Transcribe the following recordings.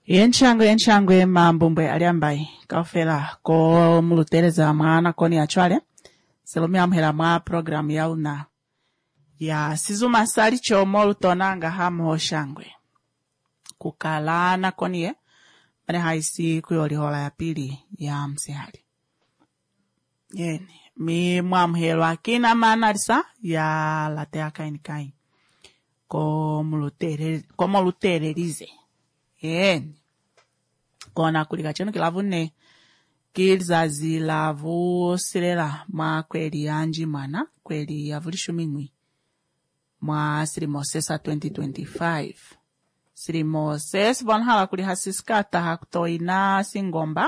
Yenshangwe mambumbwe aliambai kaufela ko mulutereza mwana koni achwale selomia mhela mwa program ya una ya sizuma sali chomo lutonanga hamo shangwe kukalana koniye mane haisi kuyoli hola ya pili ya msehali yeni mi mwamhelwa kina manarisa ya latea kainikai ko mulutererize yeni kona kulika chenu kilavune kilzazi lavu silela mwa kweli yanji mwana kweli yavulishu mingwi mwa sirimosesa 2025 sirimoses bonhala kuli hasiskata hakutoina singomba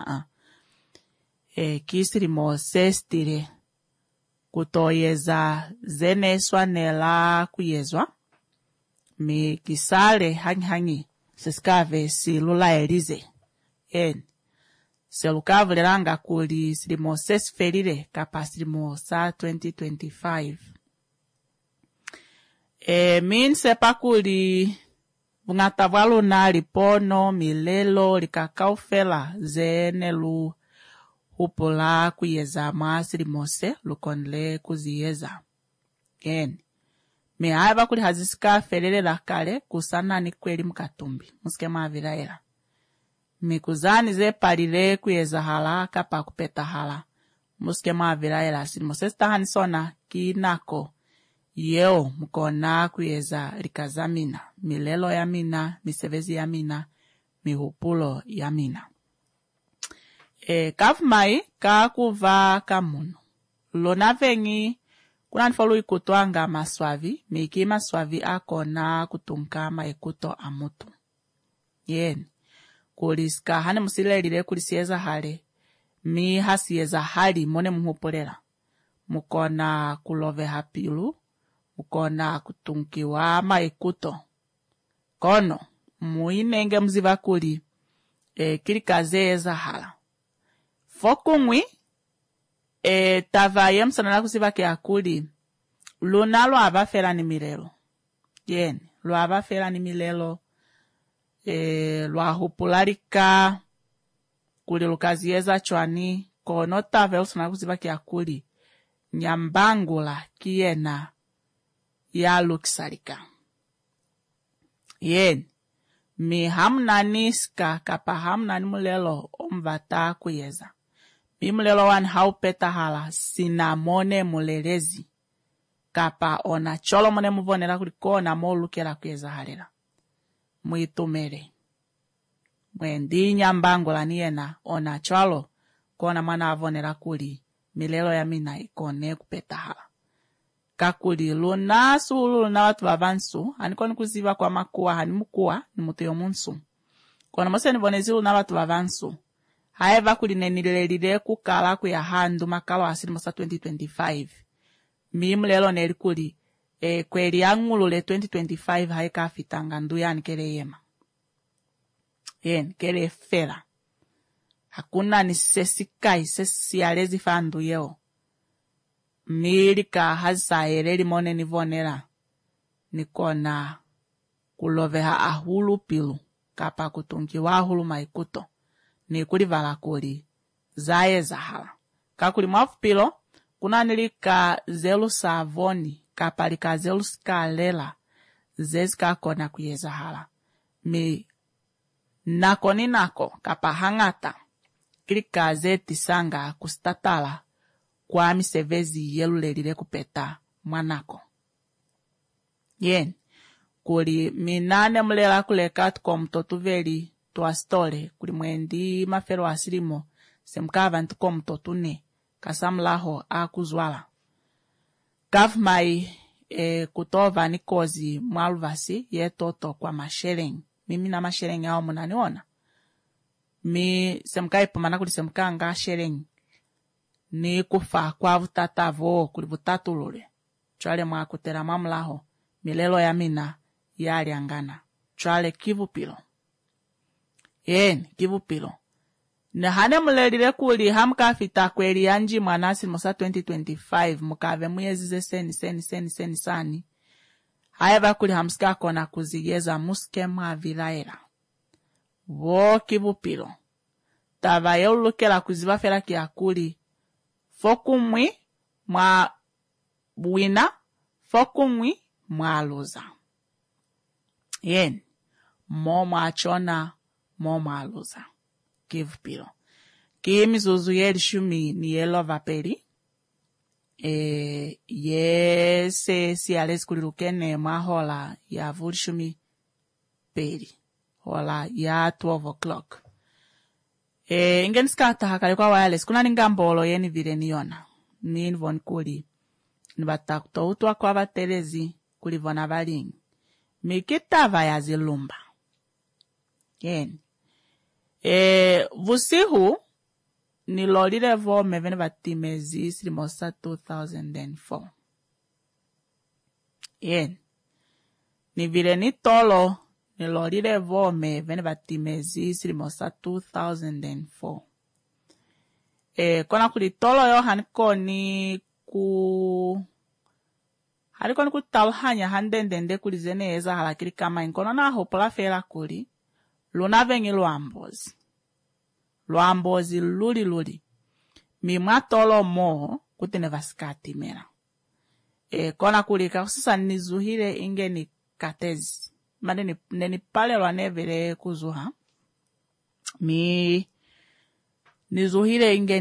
kisirimoses tire kutoyeza zeneswa nela kuyezwa mi kisale hangi siskave silula elize selukavulelanga kuli sirimoses ferire kapa sirimosa 2025 min sepa kuli vungata vwaluna lipono milelo likakaufela zenelu hupula kuyeza mwa sirimose lukonle kuziyeza me haiva kuli hazisika ferere la kale kusana ni kweli mkatumbi musike maviraela mikuzani ze palile kuyeza hala kapa kupeta hala musike maviraela sirimosesta hanisona kinako yeo mkona kuyeza likazamina milelo ya mina misevezi ya mina mihupulo ya mina kafumai kakuva kamunu lona vengi kuna nifolu ikutwanga maswavi miki maswavi akona kutunka maikuto amutu kuliska hane musilelile kulisieza hale mi hasieza hali mone muhupulela mukona kulove hapilu mukona kutunkiwa maikuto kono muinenge mziva kuli kilikazeeza hala fokungwi tavaye msanala kusiva kia kuli luna lwavafela ni milelo lwavafela ni milelo lwahupulalika kuli lukazieza chwani kono tavaye msanala kusiva kia kuli nyambangula kiena ya lukisalika mi hamnaniska kapa hamnani mulelo omvata kuyeza mi mulelo wan haupeta hala sinamone mulelezi kapa ona cholo mone muvonela kulikona molukela kuyeza halela muitumele mwendi nyambangula niena ona cholo kona mwana avonela kuli milelo ya mina ikone kupeta hala kakuli luna sulu na watu vavansu anikoni kuziva kwa makuwa hanimukuwa ni mutu yomunsu kona mose nivonezi luna watu vavansu haeva kuli nenilelile kukala kuya handu makalo asili mosa 2025 mimlelo neli kuli kweli yangulule 2025 haika afitanga nduyani kele yema kele fela hakuna ni sesikai sesialezi fandu yeo milika hasaeleli mone nivonela nikona kuloveha ahulu pilu kapa kutunkiwa ahulu maikuto ni kulivala kuli zaye zahala kakuli mwafu pilo kuna nilika zelu savoni kapa lika zelu skalela zezika kona kuyeza hala mi nako ni nako kapa hangata kilika zeti sanga kustatala kwa misevezi yelulelile kupeta mwanako kuli minane mulela kuleka tuko mtotu veli tuastole kuli mwendi mafero asilimo semkava ntuko mtotu ne kasamlaho akuzwala kafmai kutova nikozi mwaluvasi yetoto kwa mashereng mimi na mashereng yao munaniona mi semkai pamana kuli semkanga shereng ni kufa kwa vutatavo kuli vutatulule chwale mwakutera mamlaho milelo ya mina yali angana chwale kivupilo kivupilo ne hane mulelile kuli hamkafita kweli yanji mwanasi mosa 2025 mukave muyezize seni sani haeva kuli hamsika kona kuzigeza muske mwa vilaela vo kivupilo. Tava eu lukela kuziva fera ki akuli. Fokumwi mwa wina, fokumwi mwa aluza. Yen, mo mwa chona, mo mwa aluza. Kivupilo. Ki mizuzu yeli shumi ni yelo vaperi. Yese si ales kulirukene mwa hola ya vuli shumi peri. Hola ya 12 o'clock. Ingeni skata hakale kwa wireless. Kuna ningambolo yeni vile niona. Ni von kuli. Nibata kutoutua kwa batelezi kulivona balingi. Mikitava ya zilumba. Yeni. Vusihu nilolile vome vene batimezi silimosa 2004. Yeni. Ni vile ni tolo nilolile vome vene batimezi silimosa 2004. Kona kulitolo yo haniko ni kutalhanya handendende kulizene eza halakiri kama inkono na hopla fera kuli. Luna vengi luambozi luli. Mimwa tolo mo kutine vaskati mera. Kona kulika kususa nizuhile inge ni katezi. Mane ni pale lwanevele kuzuha. Nizuhile inge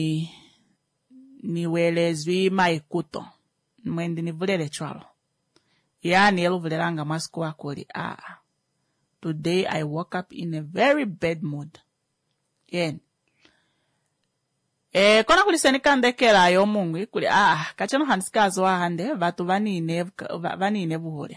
ni welezwi maikuto. Mwendi ni vulele chwalo. Yani elu vulelanga masiku wakuli. Today I woke up in a very bad mood. Yen. Kona kulisenika ndekela yo mungu. Kuli, kachano hanskazo wa hande. Vatu vanine buhole.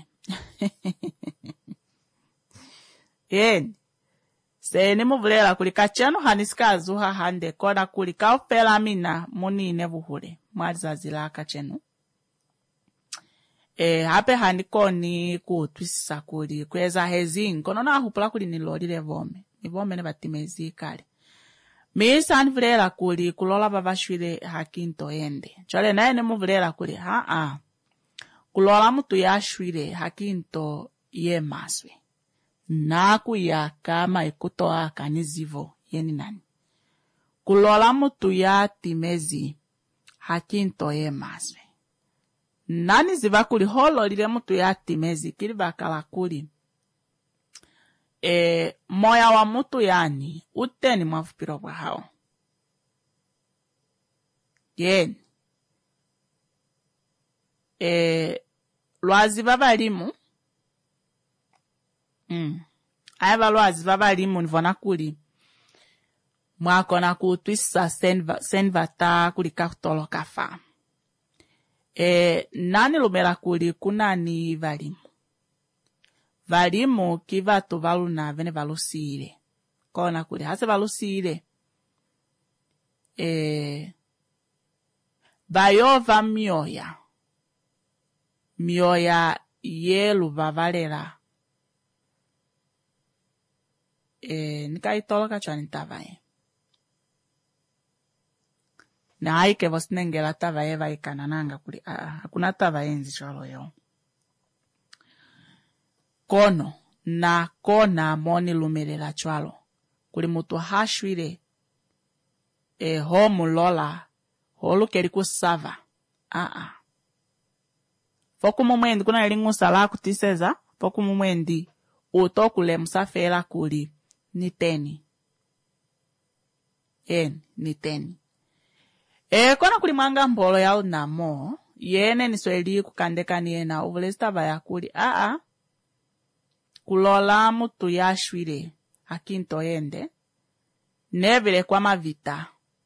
Yen. Se ni muvulela kuli kachano hanskazo ha hande. Kona kuli kaupela mina munine buhole. Mwazazila kachano. Hape handikoni kutwisisa kuli kweza hezi kono na hupula kuli nilolile vome. Ni vome ne batimezi kali. Misa anvulela kuli kulola babashwile hakinto ende. Chole nae ne muvulela kuli kulola mutu yashwile hakinto ye maswe. Naku ya kama ikuto akanizivo yeni nani. Kulola mutu ya timezi hakinto ye maswe. Nani ziva kuli holo lile mutu ya timezi kili bakala kuli. Moya wa mutu yani uteni mwafupiro kwa hao. Yen. Lwazi baba limu. Aiva lwazi baba limu nivona kuli. Mwakona kutwisa senvata kuli kakutolo kafa. Nani lumela kuli kunani valimu. Valimu kivatu valuna vene valusire. Kona kuli hase valusire. Bayova mioya. Mioya yelu vavalera. Nikaitolo kachwa nitavaye. Na haike vosinengela tavaye vaikanananga kuli. Hakuna tavaye nzi cholo yo. Kono na kona moni lumelela chwalo. Kuli mutu hashwile. Homu lola. Holu keri kusava. Foku mumwendi kuna ilingu sala kutiseza. Foku mumwendi. Utokule musafela kuli. Niteni. Niteni. Kona kuli mwanga mbolo ya unamo. Yene nisweli kukandeka niena. Uvulesta vaya kuli. Kulola mutu yashwile. Hakinto ende. Nevile kwa mavita.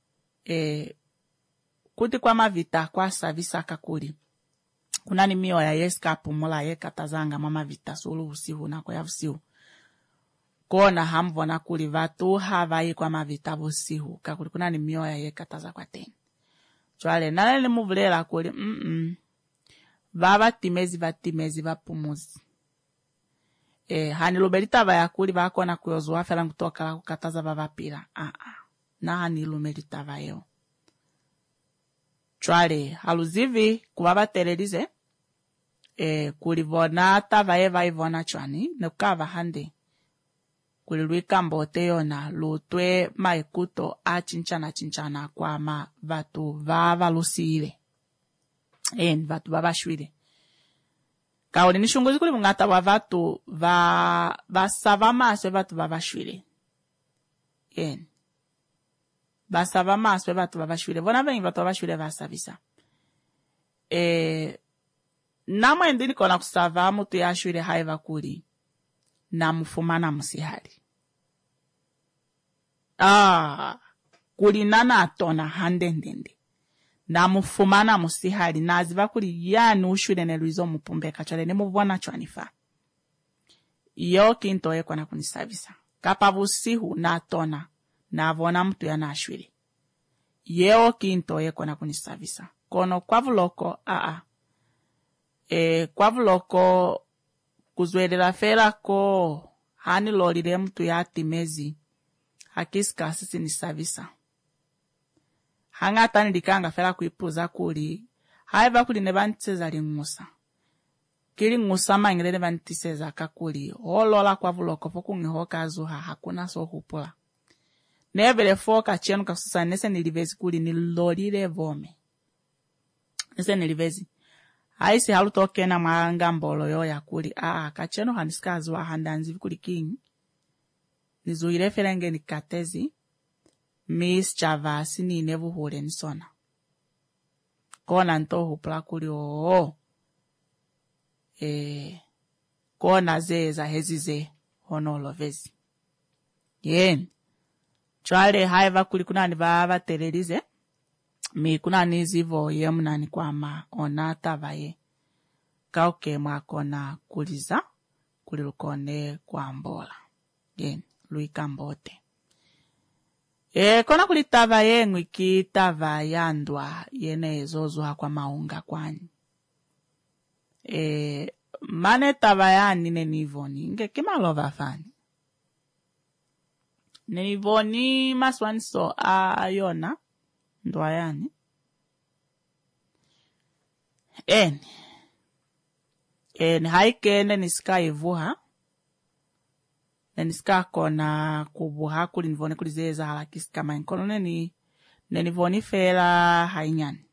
Kuti kwa mavita kwa savisa kakuli. Kuna ni miyo ya yeskapu mula ye katazanga mama vita sulu usihu na kwa yavusihu. Kona hamvona kuli vatu havai kwa mavita busihu. Kakuli kuna ni miyo ya ye kataza kwa teni. Chwale nalele muvulela kuli. Vatimezi vapumuzi. Hani lumelita vaya kuli vakona kuyozuwa fela kutoka la kukataza vavapira. Na hani lumelita vayo. Chwale haluzivi kubaba telelize. Kulivona tavaye vaivona chwani. Nekukava hande. kuli luikambote yona lutwe maikuto chinchana kwa vatu valusile. Vatu vavashwile. Kauli nishunguzi kuli mungata wa vatu basava maswe vatu vavashwile. Basava maswe vatu vavashwile. Vona vengi vatu vavashwile vasavisa. Namwe endini kona kusava mutu yashwile haiva kuli. Na mufumana musihali. Kuli nana atona handendende. Na mufumana musihali. Na aziva kuli yani ushwile neluizo mupumbe kachale. Ne muvwana chwanifa. Iyo kintoe kwa na kunisavisa. Kapavusihu na atona. Na avona mtu ya na ashwile. Yeo kintoe kwa na kunisavisa. Kono kwa vuloko kwa vuloko kuzwelela fera ko hani lolile mtu ya timezi hakisika sisi nisavisa. Hanga tani likanga fera kuipuza kuli haiva kuli nebantisa lingusa. Kili ngusa mangile nebantisa kakuli holola kwa vuloko foku ngihoka azuha hakuna so hupula. Nevele foka chenu kasusa nese nilivezi kuli nilolile vome. Nese nilivezi. Haisi halutoke na maranga mbolo yo ya kuli. Kacheno hanisikazi wa handanzi kuli king. Nizuhile felenge nikatezi. Miss chavasi ni nevu hule nisona. Kona nto hupla kuli kona za hezize honolo vezi. Chwale haiva kuli kuna nivava telelize. Mi kuna nizivo ye mnani kwa onata vaye. Kauke mwakona kuliza. Kulilukone kwa mbola. Luikambote. Kona kulitava ye ngwiki tava yandwa yene zozuha kwa maunga kwani. Mane tava ya nine nivoni. Nge kima lova fani. Nivoni maswani so ayona. Ndwa yani. Haikene nisika ivuha. Nisika kona kubuha kuli nivone kuli zeza halakisi kama inkono nivoni fela hainyani.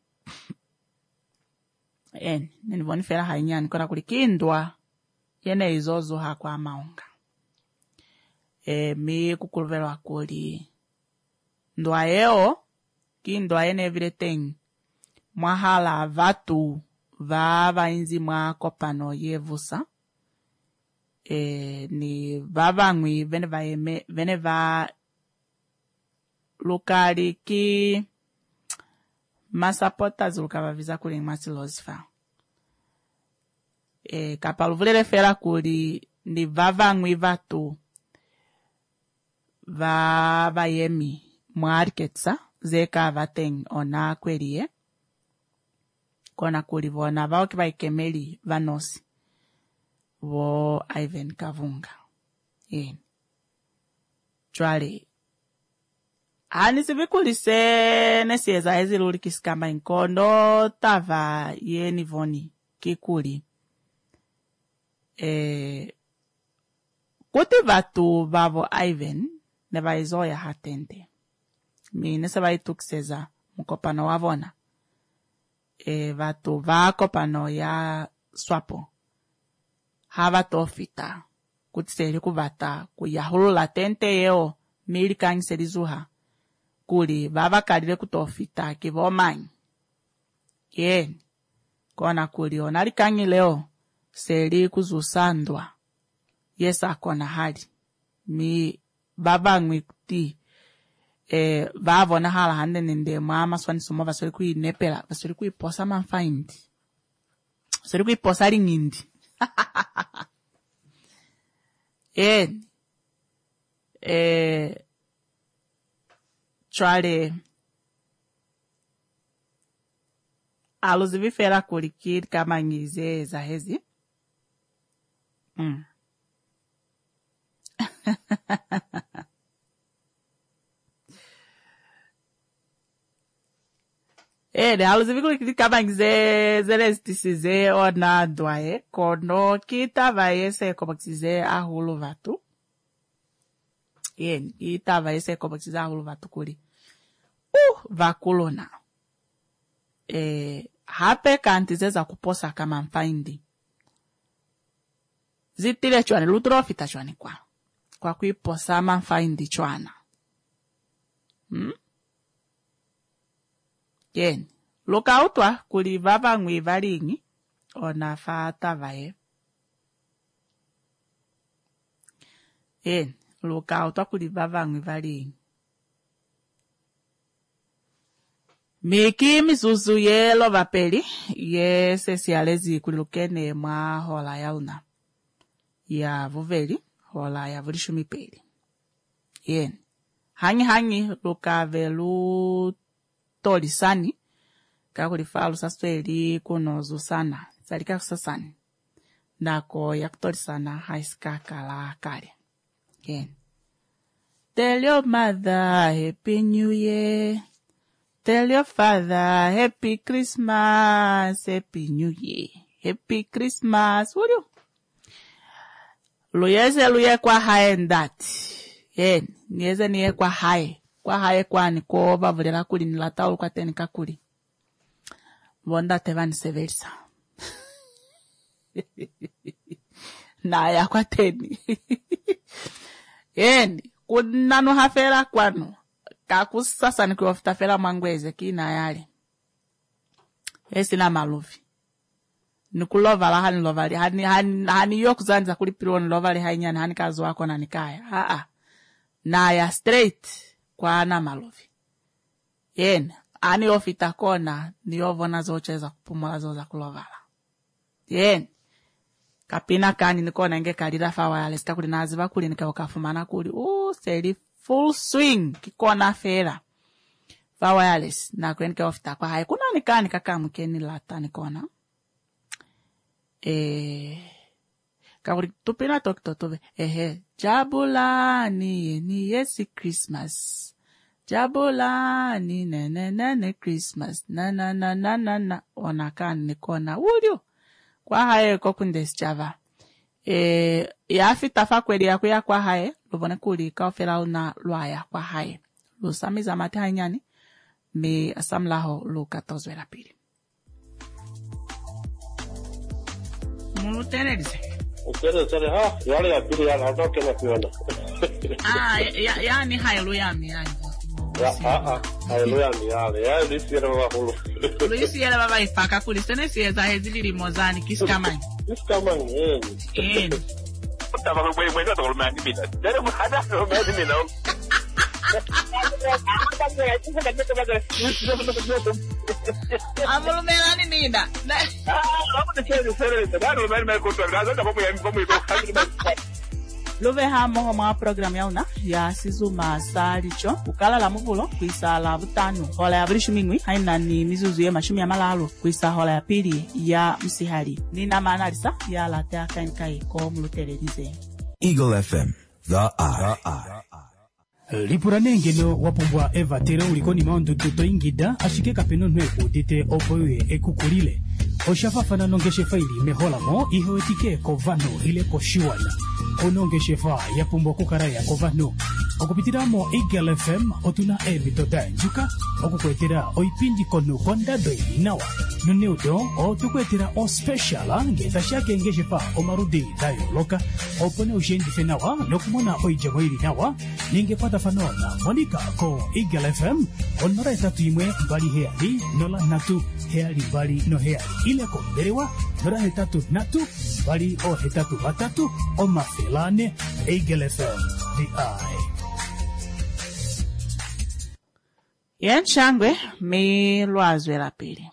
Nivoni fela hainyani kona kuli kindwa yene izozo hakwa maunga. Mi kukuluvela kuli ndwa yeo kindwa yene everything mwahala vatu vava inzi mwa kopano yevusa. Ni vava ngwi vene va lukali ki masapota zulukava viza kuli ngmasi lozifa. Kapaluvulele fera kuli ni vava ngwi vatu vava yemi mwariketsa zeka vateng ona kwelie. Kona kuli vona vao kiva ikemeli vanosi. Vo Ivan Kavunga. Chwale. Hanisivikuli se nesieza hezi luli kisikamba inkondo tava ye nivoni kikuli. Kuti vatu vavo Ivan neva izoya hatente. Mi neseva itukiseza mkopano wavona. Vatu vakopano ya swapo. Hava tofita. Kutiseri kuvata. Kuyahulu latente yeo. Mili kangi serizuha. Kuli vava kalile kutofita. Kivo manyi. Kona kuli onali kangi leo. Seri kuzusandwa. Yesa kona hali. Mi vava ngwi kuti. Vavo na hala hande nende mama swani sumo vasori kui nepela. Vasori kui posa manfaindi. Vasori kui posa ringindi. Chwale aluzivifera kulikiri kama ngize za hezi. Aluzivikulikiri kama ngize zelestisize ona dwae kono kita vaese komaksize ahulu vatu. Yeni itava ese kobotiza hulu vatukuli vakulona hape kanti zeza kuposa kama mfaindi zitile chwane lutrofita chwane kwa kuiposa mfaindi chwana Yeni lukautwa kulivava ngwi valingi ona fata vae lukautwa kulivava ngwi valingi Miki mizuzu yelo vapeli yese sialezi kulilukene mwa hola yauna ya vuveli hola ya vulishumi peli hangi lukavelu tolisani kakulifalu sasweli kunozu sana salika kusasani nako yakutolisana haiskakala kale Tell your mother happy new year. Tell your father happy Christmas, happy new year, happy Christmas. Will you? Luye kwa hae ndati. Nieze niye kwa hae. Kwa hae kwa ni koba vulela kuli nilataulu kwa teni kakuli. Wonda tevani severisa. Na ya kwa teni. Kunanu hafera kwanu. Kakusasa ni kuwafitafela mangweze kina yale. Sina maluvi. Nikulova la hani lovali. Hani yoku zanza kulipiro ni lovali hainyani hani kazu wako na nikaya. Na ya straight kwa ana maluvi. Ani ofita kona ni ovona zocheza kupumula zoza kulovala. Kapina kani nikona nge kalira fawa yale sita kuli naziva kuli nikawakafumana kuli. Seri full swing kikona fera. Va wireless na kwenke ofita kwa hai. Kuna nikani kaka mkeni lata nikona. Kakuri tupina tokitotuve. Jabulani ni yesi Christmas. Jabulani ne Christmas. Na. Onakani nikona. Ulio. Kwa hae kokundesi java. Ya fitafa kweli ya kuya kwa hae. Lubone kuli kaofela una luaya kwa hae. Lusamiza mate hainyani. Me asamlaho lu 14 la pili. Mulu tenedize. Tere, yale ya pili ya atoke na kuona. Yani haleluya mi yani. Haleluya mi yale. Ya lisi yale wa hulu. Lisi yale baba ifaka kulistene sieza hezili limozani kiskamani. Kiskamani, Tava kwa mwenye to romani mina. Dere muhada romani mina. Amulu melani nida. Luve hamo homa program yauna ya sizuma salicho ukala la muvulo kuisa la butano hola ya vrishumingwi haina ni mizuzu ya mashumi ya malalo kuisa hola ya pili ya msihali nina manalisa ya la tea kainkai ko mulutelerize Eagle FM the eye. Lipurane ngeno wapumbwa Eva tere ulikoni maondo tuto ingida ashike kapeno nwe udite opoye ekukulile oshafafana nongeshe faili mehola mo ihoetike kovano ile koshiwana onongeshe fa yapumbwa kukaraya kovano okupitiramo Eagle FM otuna ebitoda njuka okukwetera oipindi kono kondado inawa noneudo otukwetera o special ngeta shake ngeshe fa omarudi dayo loka opone ushendife nawa nokumona oijamo ili nawa ningepata fanona monika ko Eagle FM onora etatu imwe mbali heali nola natu heali mbali no heali ile komberewa nora hetatu natu mbali o hetatu batatu o mafelane Eagle FM the eye. Yen shangwe mi luazwe la pili.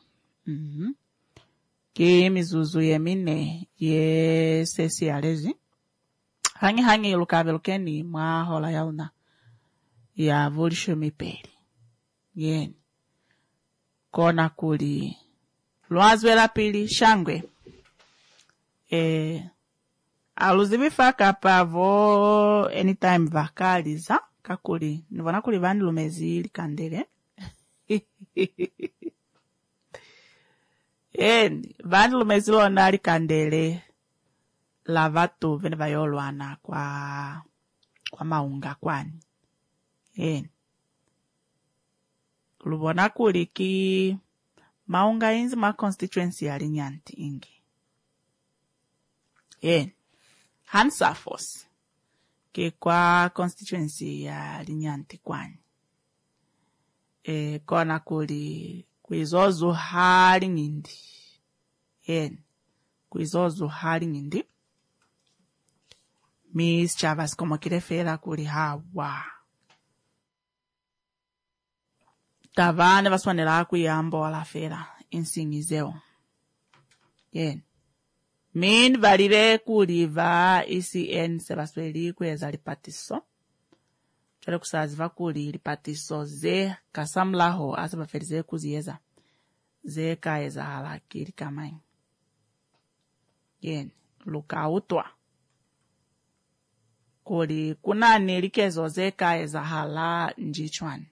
Ki mizuzu ye mine ye sesi alezi. Hangi ilukabe lukeni mwa hola yauna. Ya vulisho mipeli. Yen. Kona kuli. Luazwe la pili shangwe. Aluzibifaka pavo anytime vakaliza. Kakuli. Nivona kuli vani lumezi likandele. Vani lumezi lona likandele. Lavatu vene vayolwana kwa maunga kwani. Lubona kuli ki maunga inzi ma constituency ya Linyanti ingi. Hansa Force ke kwa constituency ya Linyanti kwani. Kona kuli kuizozu hali ngindi. Kuizozu hali ngindi. Miss Chavas como kirefera kuli hawa. Tavane vaswanela kuyambo wala fera insingizeo. Min valire kuliva ECN sebasweli kweza lipatiso. Chale kusaziva kuli lipatiso ze kasamlaho asabaferize kuzieza. Ze kaeza halakiri kamain. Luka utwa. Kuli kuna nilikezo ze kaeza hala njichwani.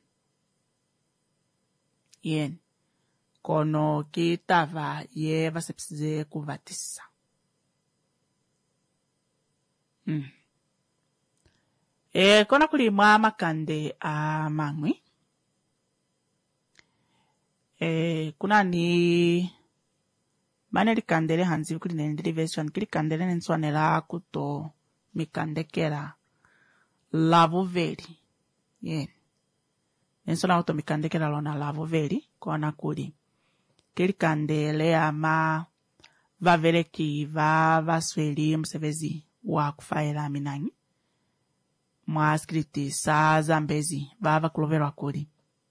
Kono kitava ye vasepsize kuvatisa. Kona kulimwa makande a mangwi. Kuna ni maneli kandele hanzi kuli nendili version kili kandele nenswanela kuto mikandekera lavu veri. Nensona auto mikandekera lona lavu veri kona kuli. Kili kandele ama vavereki vasweli msevezi wa kufaela minangi. Mwaskriti sa zambezi vava kuloverwa kuli.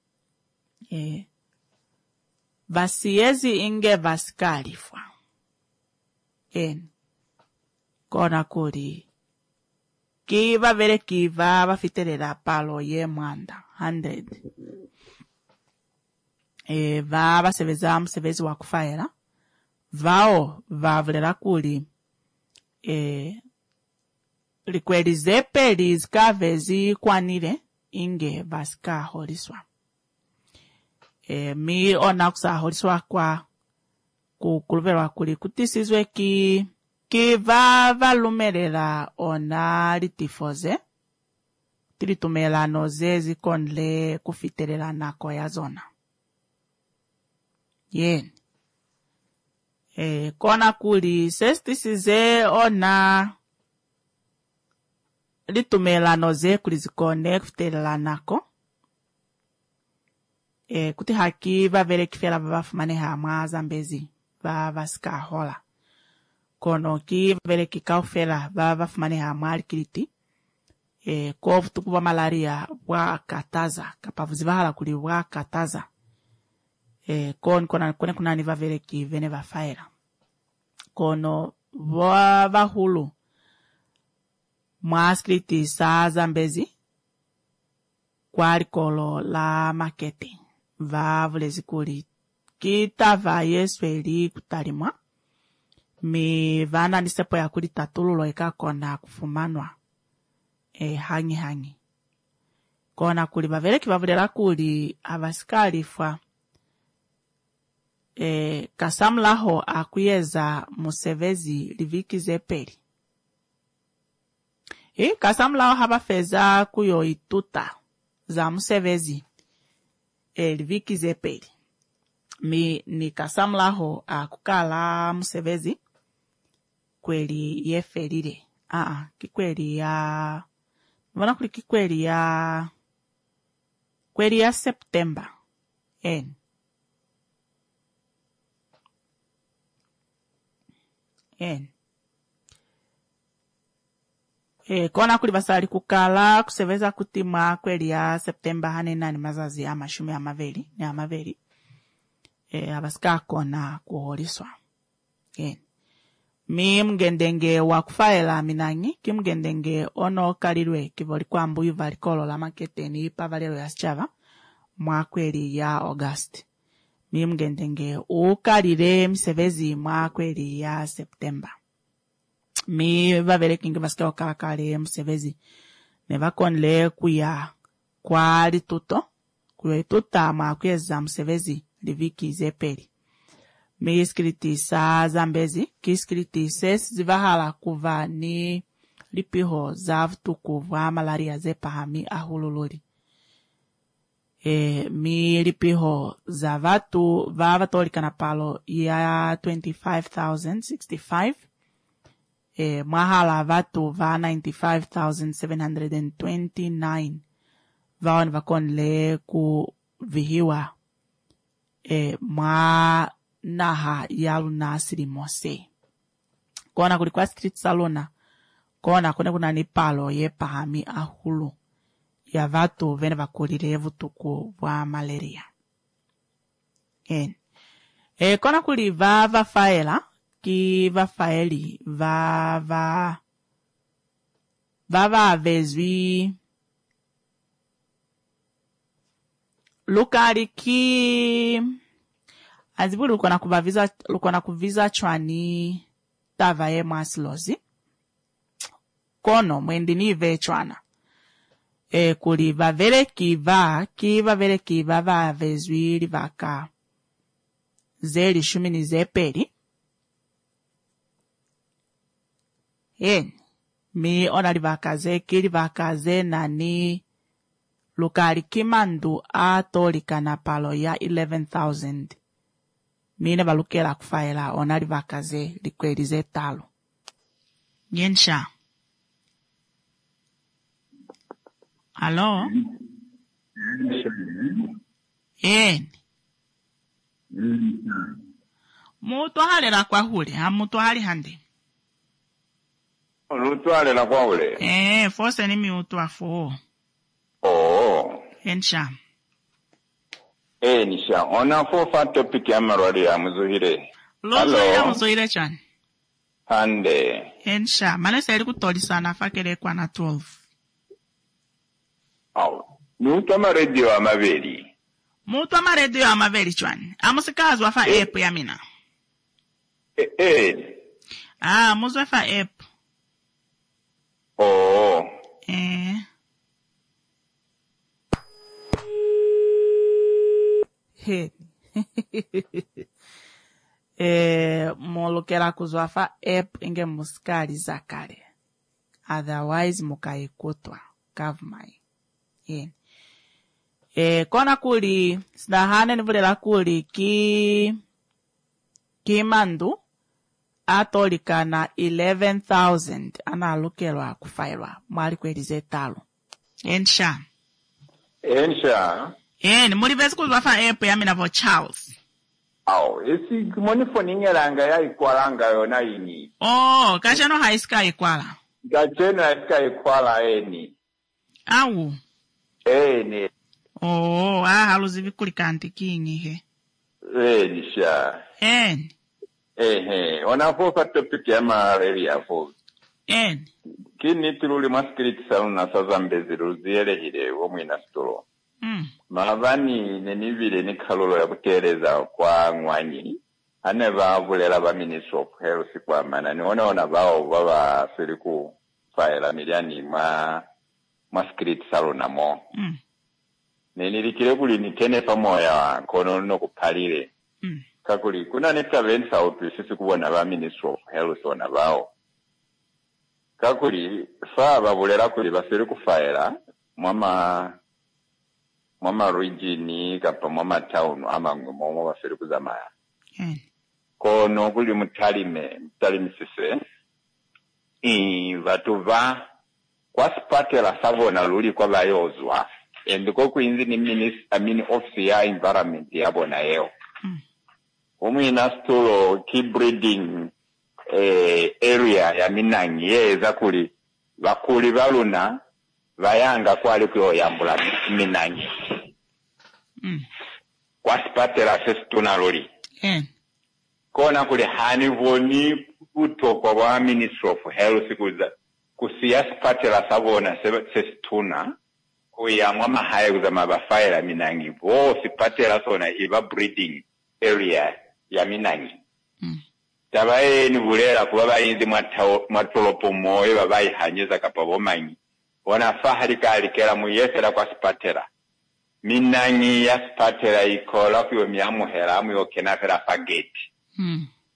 Vasiezi inge vaskalifwa. Kona kuli. Kiva vere kiva vafiterera palo ye mwanda 100. Vava seveza msevezi wa kufaela. Vao vavulera kuli. Likweli zepe lizikavezi kwanile inge vasika holiswa. Mi ona kusa holiswa kwa kukuluverwa kuli kutisizwe ki valumelela ona litifoze tilitumela noze zikonle kufitelela nako ya zona. Kona kuli sestisize ona litumela noze kulizikone kufitelela nako. Kuti haki vavere kifela vavafumane hamwa zambezi vavasika hola. Kono ki vavere kikaufela vavafumane hamwa likiliti. Kovu tukuwa malaria wa kataza. Kapavuzi vahala kuli wa kataza. Kone kunani vavere kivene vafaira. Kono vahulu. Mwaskriti sa zambezi. Kwa likolo la makete. Vavulezi kuli. Kitava yesweli kutalimwa. Mi vana nisepo ya kuli tatululo eka kona kufumanwa. Hangi. Kona kuli vaveleki vavulera kuli avasikalifwa. Kasamlaho akuyeza musevezi liviki zepeli. Kasamlaho habafeza kuyo ituta za musevezi liviki zepeli. Mi ni kasamlaho akukala musevezi kweli yefelire. Kikweli ya mwana kuli kikweli ya kweli ya September. Kona kuli basali kukala kuseveza kutima kweli ya September hane nani mazazi ya mashume ya maveri. Abasika kona kuholiswa. Mi mgendenge wakufaela minangi, ki mgendenge ono kalilwe kivoli kwa mbuyu valikolo la makete ni pavalero ya sichava, mwa kweli ya August. Mi mgendenge ukalile msevezi mwa kweli ya September. Mi vavele kingi vasika wakalakale msevezi. Nevakonle kuya kwa lituto, kuya ituta mwa kuyeza msevezi liviki zepeli. Mi skriti sa zambezi, ki skriti ses zivahala kuva ni lipiho za vutuku vwa malaria zepahami ahulululi. Mi lipiho za vatu vavatolika na palo ya 25,065. Mwahala vatu va 95,729. Vaon vakonle ku vihiwa mwa naha yalu nasiri mose. Kona kulikuwa street salona. Kona kuna ni palo ye pahami ahulu. Ya vatu vene vakulile vutuku vwa malaria. Kona kuli va faela. Ki va faeli va vezwi lukari ki azibuli lukona kuviza chwani tava ye mwasilozi kono mwendini ve chwana kuli va vere ki va vezwi livaka zeli shumini zeperi. Mi ona livakaze nani lukari kimandu atolika na palo ya 11,000. Mine balukela kufaela ona livakaze likwelize talo. Yensha. Hello? Mutu halera kwa hule, hamutu hali hande. Lutwale la kwa ule. Fose ni miutu afo. Ensha. Nisha. Ona fofa topic ya marwari ya mzuhire. Lozo ya mzuhire chan. Hande. Ensha. Malesa ili kutoli sana fakele kwa na 12. Mutu ama radio amaveli. Mutu ama radio amaveli chan. Amusikazu wafa app ya mina. Muzu wafa app. Molokera kuzwafa app inge muskari zakare. Otherwise mukaikutwa kavmai. Kona kuli sidahane nivulela kuli ki mandu atolika na 11,000 analukelwa kufailwa mwali kwelize talo. Ensha. Muri vezi kuzwafa app ya mina vo Charles. Esi monifoni ngelanga ya ikwalanga yona ini. Kacheno haiska ikwala. Kacheno haiska ikwala eni. Awu. Eni. Haluzivi kulikanti kingi he. Nisha. Ona fofa topic ya malaria fo. Kini tululi maskiriti saluna sazambezi ruziele hile womwina stolo. Malavani nenivile ni kalolo ya kuteleza kwa ngwanyi. Hane vavulela ba Ministry of Health kwa mana. Ni ona bao baba filiku faela miliani maskiriti saluna mo. Nenilikile kuli nitene pamoya kono no kupalile. Kakuli kuna netavensa upi sisi kubona ba Ministry of Health ona bao. Kakuli fa babulela kuli basiri kufaela mwama regioni kapa mwama town ama mwama basiri kuzamaya. Kono kuli mutalime sise. Vatu va kwa spatela savona luli kwa bayozwa. Endiko kuinzi ni office ya environment ya bona yeo. Umwina stolo key breeding area ya minangi yeza kuli bakuli baluna bayanga kwali kuyo yambula minangi. Kwa spatela sestuna loli. Kona kuli hanivoni utoko wa Ministry of Health kusiya spatela sabona sestuna kuya mwama haya kuzama bafaila minangi. Sipatela sona iba breeding area ya minangi. Tabaye ni bulera kubaba inzi mwatolopo moe babayi hanyeza kapabo manyi. Wana fahari kalikela muyesela kwa spatela. Minangi ya spatela ikola kuyo miyamu hela muyo kenafela fageti.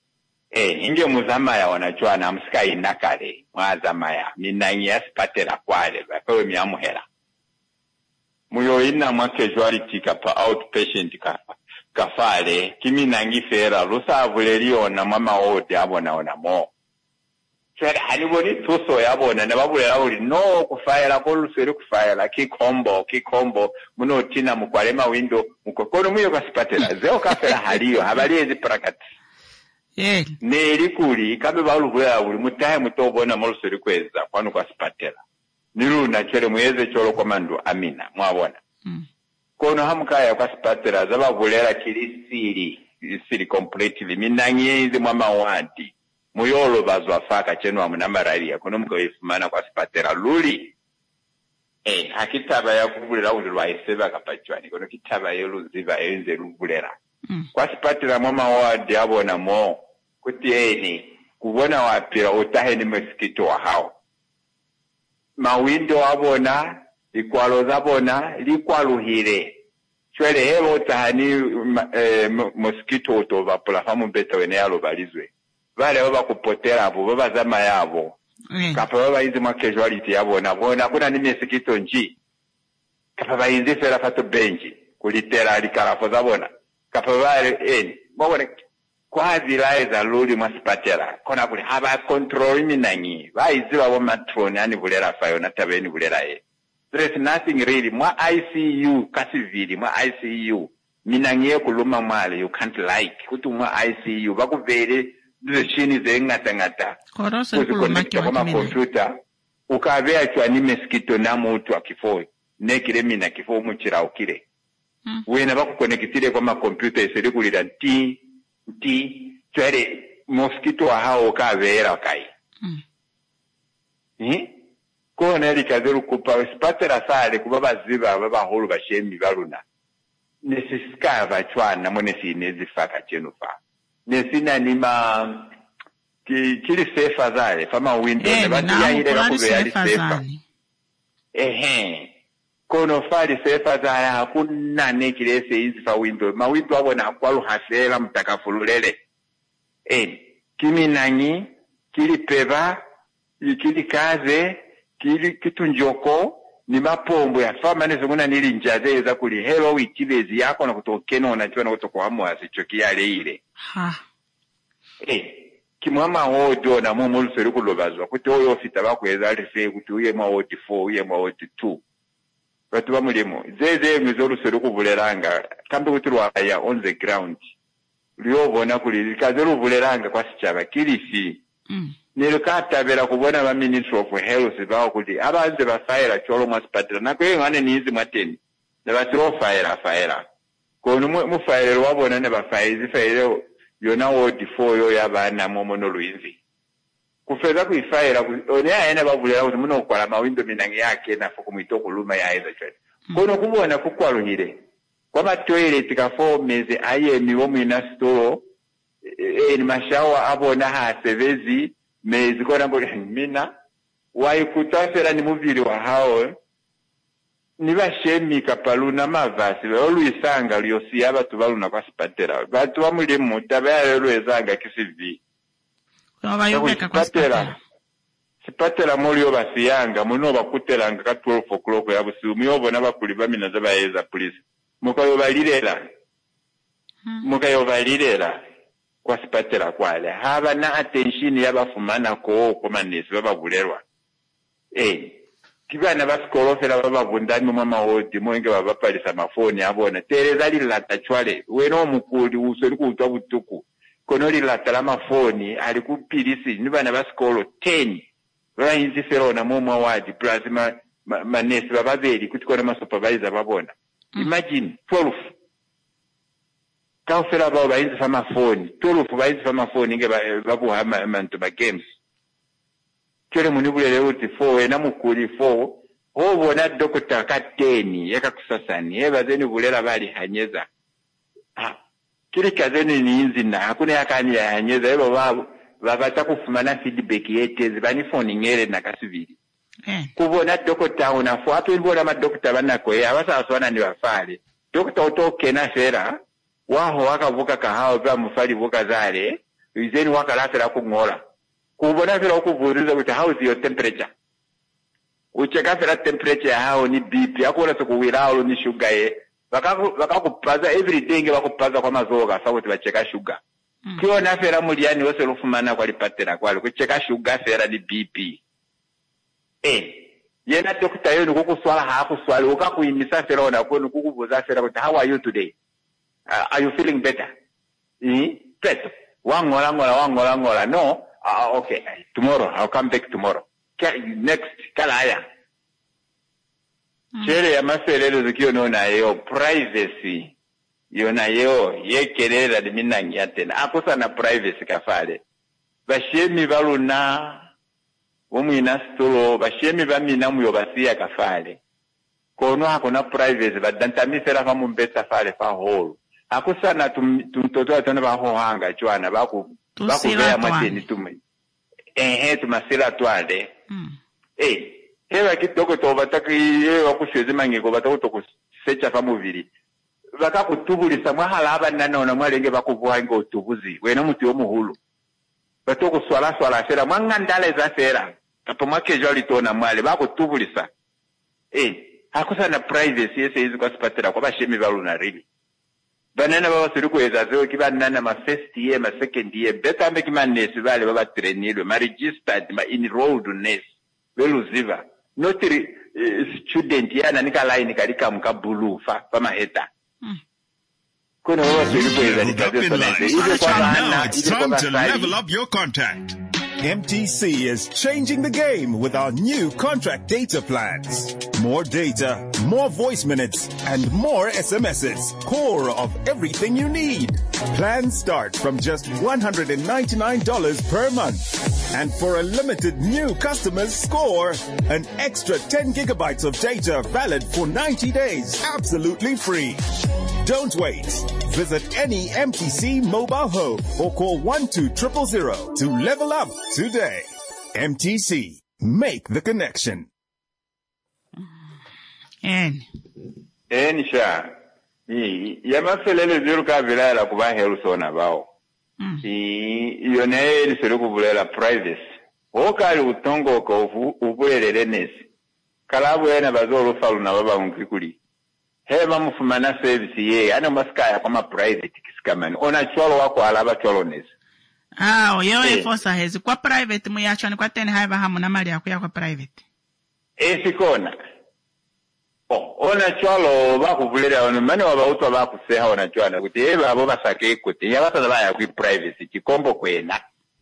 inge muzamaya wanachwana msika inakale mwazamaya minanya sipatela kwale bapewe miamuhela muyo ina mwa casualty kapa outpatient kafale kimi nangi fera lusa vulelio na mama wote abona ona mo sera haliboni tuso yabona ne babulela uli no kufaela ko lusere kufaela kikombo muno tina mukwalema window mukokono muyo kasipatela zeo kafela haliyo habaliezi prakati neri kuli kabe baluvula uli mutahe mutobona molusere kweza kwanu kasipatela nilu na chere mweze cholo komando amina mwabona kono hamkaya kasipatela zaba vulera siri completely minanyezi mama wadi muyolo bazwa faka chenu wa munamararia kono mukawifumana kasipatela luli hakitaba ya kuvulera uli lwaiseva kapachwani kono kitaba yelu ziva enze luvulera kasipatela mama wadi abona mo kuti kubona wapira utahe ni mosquito wa hao mawindo abona ikwalo zabona likwaluhire chwele helo utahani mosquito utoba pula hamu beta wene yalo balizwe vale baba kupotera abo baba zama yabo kapa baba hizi mwa casualty yabona bona kuna ni mosquito nji kapa baba hizi fera fato benji kulitera alikarafu zabona kapa vale mbona kwa zilaiza luli masipatela kona kuli haba control minanyi vaiziwa wa matroni ani vulera fayo na tabeni vulera there is nothing really mwa ICU kasivili mwa ICU minanyi kuluma mwale you can't like kutu mwa ICU vakuvele zishini ngata kuzikonekta kwa makompyuta ukavea chwa ni mosquito na mutu wa kifo nekile mina kifo muchira ukile wena vakukonekitile kwa makompyuta iseri kulira chwele mosquito wa hao kavera kai kona likazeru kupa sipatela sale kubaba ziva baba holu bashemi baluna nesiskava chwana monesi nezifaka chenu fa nesina nima kili sefa zale fama window ne bati yaile kubeli sefa kono fali sefa zale hakuna nekilese hizi fa window ma window abona kwalu hasela mtakafululele kimi nanyi kili peba kili kaze kili kitunjoko ni mapombo ya fama nezunguna nili njaze za kuli helo wikilezi yako na kutokeno unachona kutoko hamu asichoki yale ile kimwama hodo na mumu luseri kulobazwa kuti oyo ofita bakweza alife kuti uye mwa oti 4 uye mwa oti 2 batu bamulimo zeze mwizo luseri kuvuleranga kambe kuti lwaya on the ground liyobona kuli kaze luvuleranga kwa sichaba kilifi nilukatabera kubona ba ministry of health bawo kuti abanze bafaira cholo masipatela nakwe ngane nizi mateni ne batro faira kono mu faira wabona ne bafaizi faira yona wodi 4 yo yabana momo no luinzi kufeza kuifaira one ayena babulera kuti muno kwala mawindo minangi yake na fukumito kuluma yaeza chwe kono kubona kukwaluhire kwa matoilet ka 4 meze ayemi wo mwina store ni mashawa abona ha sevezi mezi kona mbole mina waikutafera ni muviri wa hao nibashemi kapaluna mavasi oluisanga lyosi abatu baluna kwa sipatela batu bamuli mutaba yalo ezanga kisivi bayobeka kwa sipatela mulio basiyanga muno bakutelanga ka 12 o'clock yabusi umuyobona bakuli bamina zabayeza police mukayobalirela kwa sipatela kwale haba na attention yabafumana ko komanesi bababulelwa kibana basikolofela babavundani mama wodi mwenge babapalisa mafoni abona tereza lilata chwale weno mukuli usoli kutwa butuku kono lilata la mafoni ali kupilisi nibana basikolo 10 bayinzi ferona momwa wadi plus manesi bababeli kuti kona supervisor babona imagine 12 kaufela babo bayinzi fa mafoni 12 bayinzi fa mafoni nge babuha mantu ba games kile munibulele uti 4 wena mukuli 4 obona dokota ka 10 yakakusasani ebazeni bulela bali hanyeza kile kazeni ni inzina hakuna yakani ya hanyeza ebo babo babata kufumana feedback yetezi bani phone ngere nakasivili kubona dokota unafu apo mbona madokota banako abasaswana ni bafale dokota otoke na fera waho wakavuka kahao ba mufali vuka zale izeni wakalafera kungola kubona vile ukuvuriza kuti how is your temperature ucheka fera temperature hao ni BP akora sokuwiralo ni sugar ye vakakupaza every day ngevakupaza kwa mazoga sa kuti vacheka sugar kiona fera muliani wose lufumana kwa lipatera kwalo kucheka sugar fera ni BP yena dokta yenu kukuswala hakuswali ukakuimisa fera ona kwenu kukubuza fera kuti how are you today are you feeling better better wangola no okay tomorrow I'll come back tomorrow next kalaya chere ya maselelo zikio nona yeo privacy yona yeo yekerera diminangi atena akosa na privacy kafale bashemi baluna omwina stolo bashemi bamina muyo basiya kafale kono hakona privacy badantamisera kamu mbesa fale fa hall akosa na tumtoto atona bahohanga chwana bakuvea mateni tume tumasira twale hewa kitoko to bataki wakuseze mangeko batako secha fa mubiri bakakutubulisa mwahala abanana mwalenge bakuvuha ngo tubuzi wena muti omuhulu batoko swala fera mwangandale za fera apo makejo alitona mwale bakutubulisa hakusa na privacy yese izi kwa sipatera kwa bashemi baluna really banana baba siruko ezazo kibanana ma first year ma second year beta make manesi bale baba trainilwe ma registered ma enrolled nurse beluziva not student yana nika line kalika mkabulufa pama heta kuna baba siruko now it's time to level up your contact. MTC is changing the game with our new contract data plans. More data, more voice minutes, and more SMSs. Core of everything you need. Plans start from just $199 per month. And for a limited new customers, score an extra 10 gigabytes of data valid for 90 days. Absolutely free. Don't wait. Visit any MTC mobile home or call 12000 to level up today. MTC. Make the connection. Sha. Yamaselele ziruka vilala kuba helusona bao. Yone lisuluku vulela privacy. Okali utongo ko ubwelele nesi. Kalabu ena bazolo falu na baba unkikuli. Heba mufumana service ye ana maskaya kama private kisikamani ona chwalo wako alaba chwalo nesi yewe fosa hezi kwa private muyachani kwa teni haiba hamu na mali yako ya kwa private sikona ona chwalo bakuvulera ono mane wabautu bakuseha ona chwana kuti heba abo basake kuti yabata baya ku privacy kikombo kwena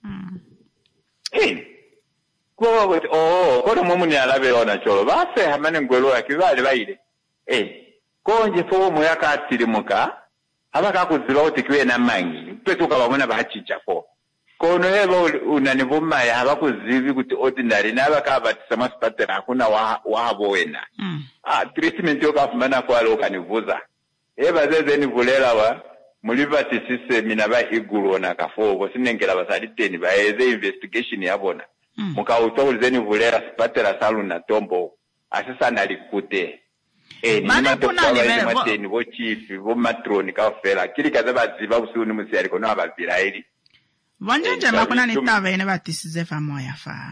kwa kuti kono mumuni alabe ona chwalo base hamane ngwelo yakibale baile konje fo moya ka tirimuka abaka kuzira oti kwe na mangi petuka babona bachicha ko kono eba unani bomaya abakuzivi kuti ordinary nabaka batisa masipatera hakuna wabo wena treatment yokafumana kwa lokanivuza eba zezeni vulela wa mulivati system naba iguru na kafo sinengela basaditeni baeze investigation yabona mukawutolizeni vulela sipatera saluna tombo asisa nalikute Mane kuna libele mateni bo chief bo matroni ka fela kili kaza baziba usuni musiyari kono ababira ili Vanjanja makuna nitava ine batisize fa moya fa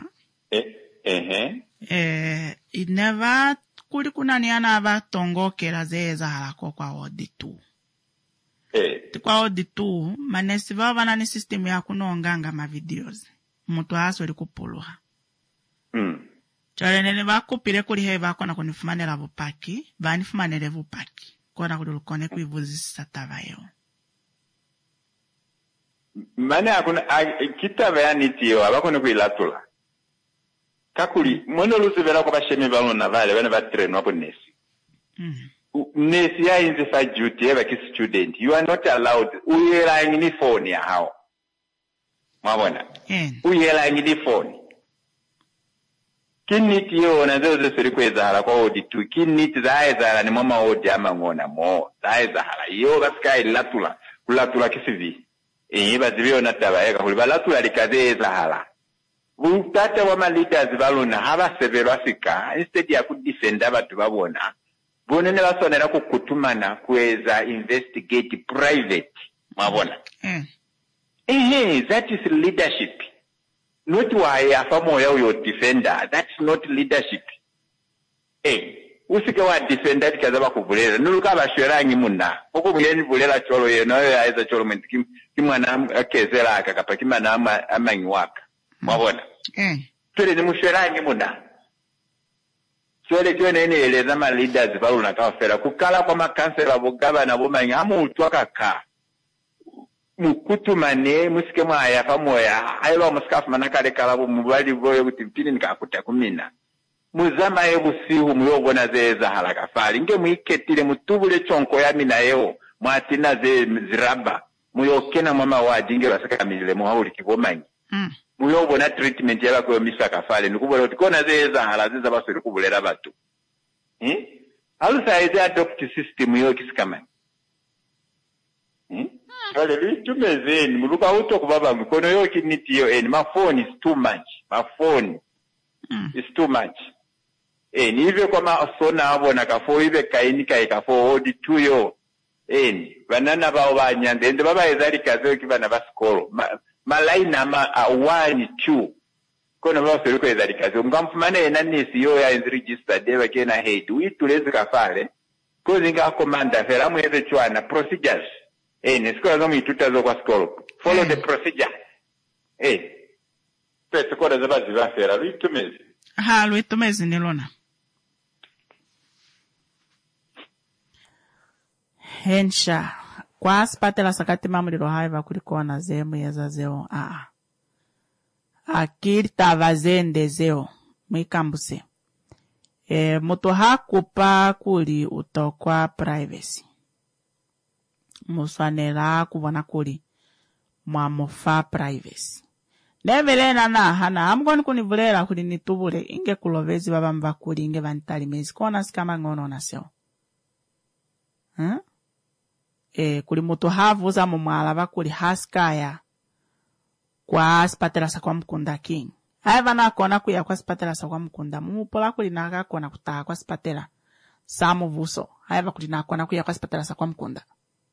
it never kuli kuna niana abatongokera zeza halako kwa auditu kwa auditu manesi vavana ni system ya kunonganga ma videos mtu aso likupuluha Charene bakupire kuri heba kona kunifumanira bupaki banifumanire bupaki kona kudulukone kuivuzisa tavayo mane akuna kitava yanitiyo abakone kuilatula kakuli mwono lusivera ko bashemi balona vale bana batrain wako nesi nesi ya inze fa duty eba ki student you are not allowed uyela ngini phone ya hao mabona uyela ngini phone kiniti yona zozo sirikweza hala kwa auditu kiniti zaeza hala ni mama odi ama ngona mo zaeza hala iyo baskai latula kulatula kisivi bazibiyo natabaeka kuli balatula likazeza hala utata wa leaders balona haba severo Africa instead ya kudefenda abantu babona bonene basonera kukutumana kuweza investigate private mabona That is leadership. Not why afamoya your defender. That's not leadership. Usike wa defender kazaba kubulera. Nuluka bashwerangi muna. Oko muyeni bulera cholo yeno aiza cholo muntu kimwana akezera akakapa kimana amanyi waka. Mwabona. Tole ni mushwerangi muna. Chole chone ene eleza ma leaders baluna kafera kukala kwa makansela bugaba na bomanyi amuntu akaka. Mukutumane musike mwaya pamoya ayilo muskafu manakale kalabo mubali boye kutipini nikakuta kumina. Muzama yebusihu muyobona zeza halaka fali nge muiketile mutubule chonko ya mina yeo mwatina ze ziraba muyokena mama wajinge basaka milile muhauli kibomanyi muyobona treatment yaba kwa misaka fali nukubole utikona zeza hala zeza basu kubulera batu alusa eze adopt system yokisikama wale litumezeni muluka uto kubaba mkono yoki nitiyo my phone is too much. My phone is too much. Nive kwa maasona abona kafo ibe kainika ikafo odi tuyo. Banana bao banyande ende baba ezali kazo kibana baskolo. Malaina ma 1 2. Kono baba seruko ezali kazo. Ngamfumane enanisi yo ya registered deba kena head. Uitulezi kafale. Kozi nga komanda fera mweze chwana procedures. Nisikola zomu itutazo kwa skolo. Follow the procedure. Pese kwa zaba zibafera. Luitumezi. Luitumezi nilona. Hensha. Kwa spatela sakati mamuliro haiva kulikona zemu yeza zeo. Akiri tavazende zeo. Mwikambuse. Muto hakupa kuli utokwa privacy. Muswanela kubona kuli mwamofa privacy. Nevelena na hana amgoni kunivulera kuli nitubule inge kulovezi baba mba kuli inge vantali mezi kona sikama ngono na seo. Kuli mutu havuza mumwala bakuli haskaya kwa spatelasa kwa mkunda king. Haiva na kona kuya kwa spatelasa kwa mkunda. Mupola kuli naka kona kutaha kwa spatela samu vuso. Haiva kuli na kona kuya kwa spatelasa kwa mkunda.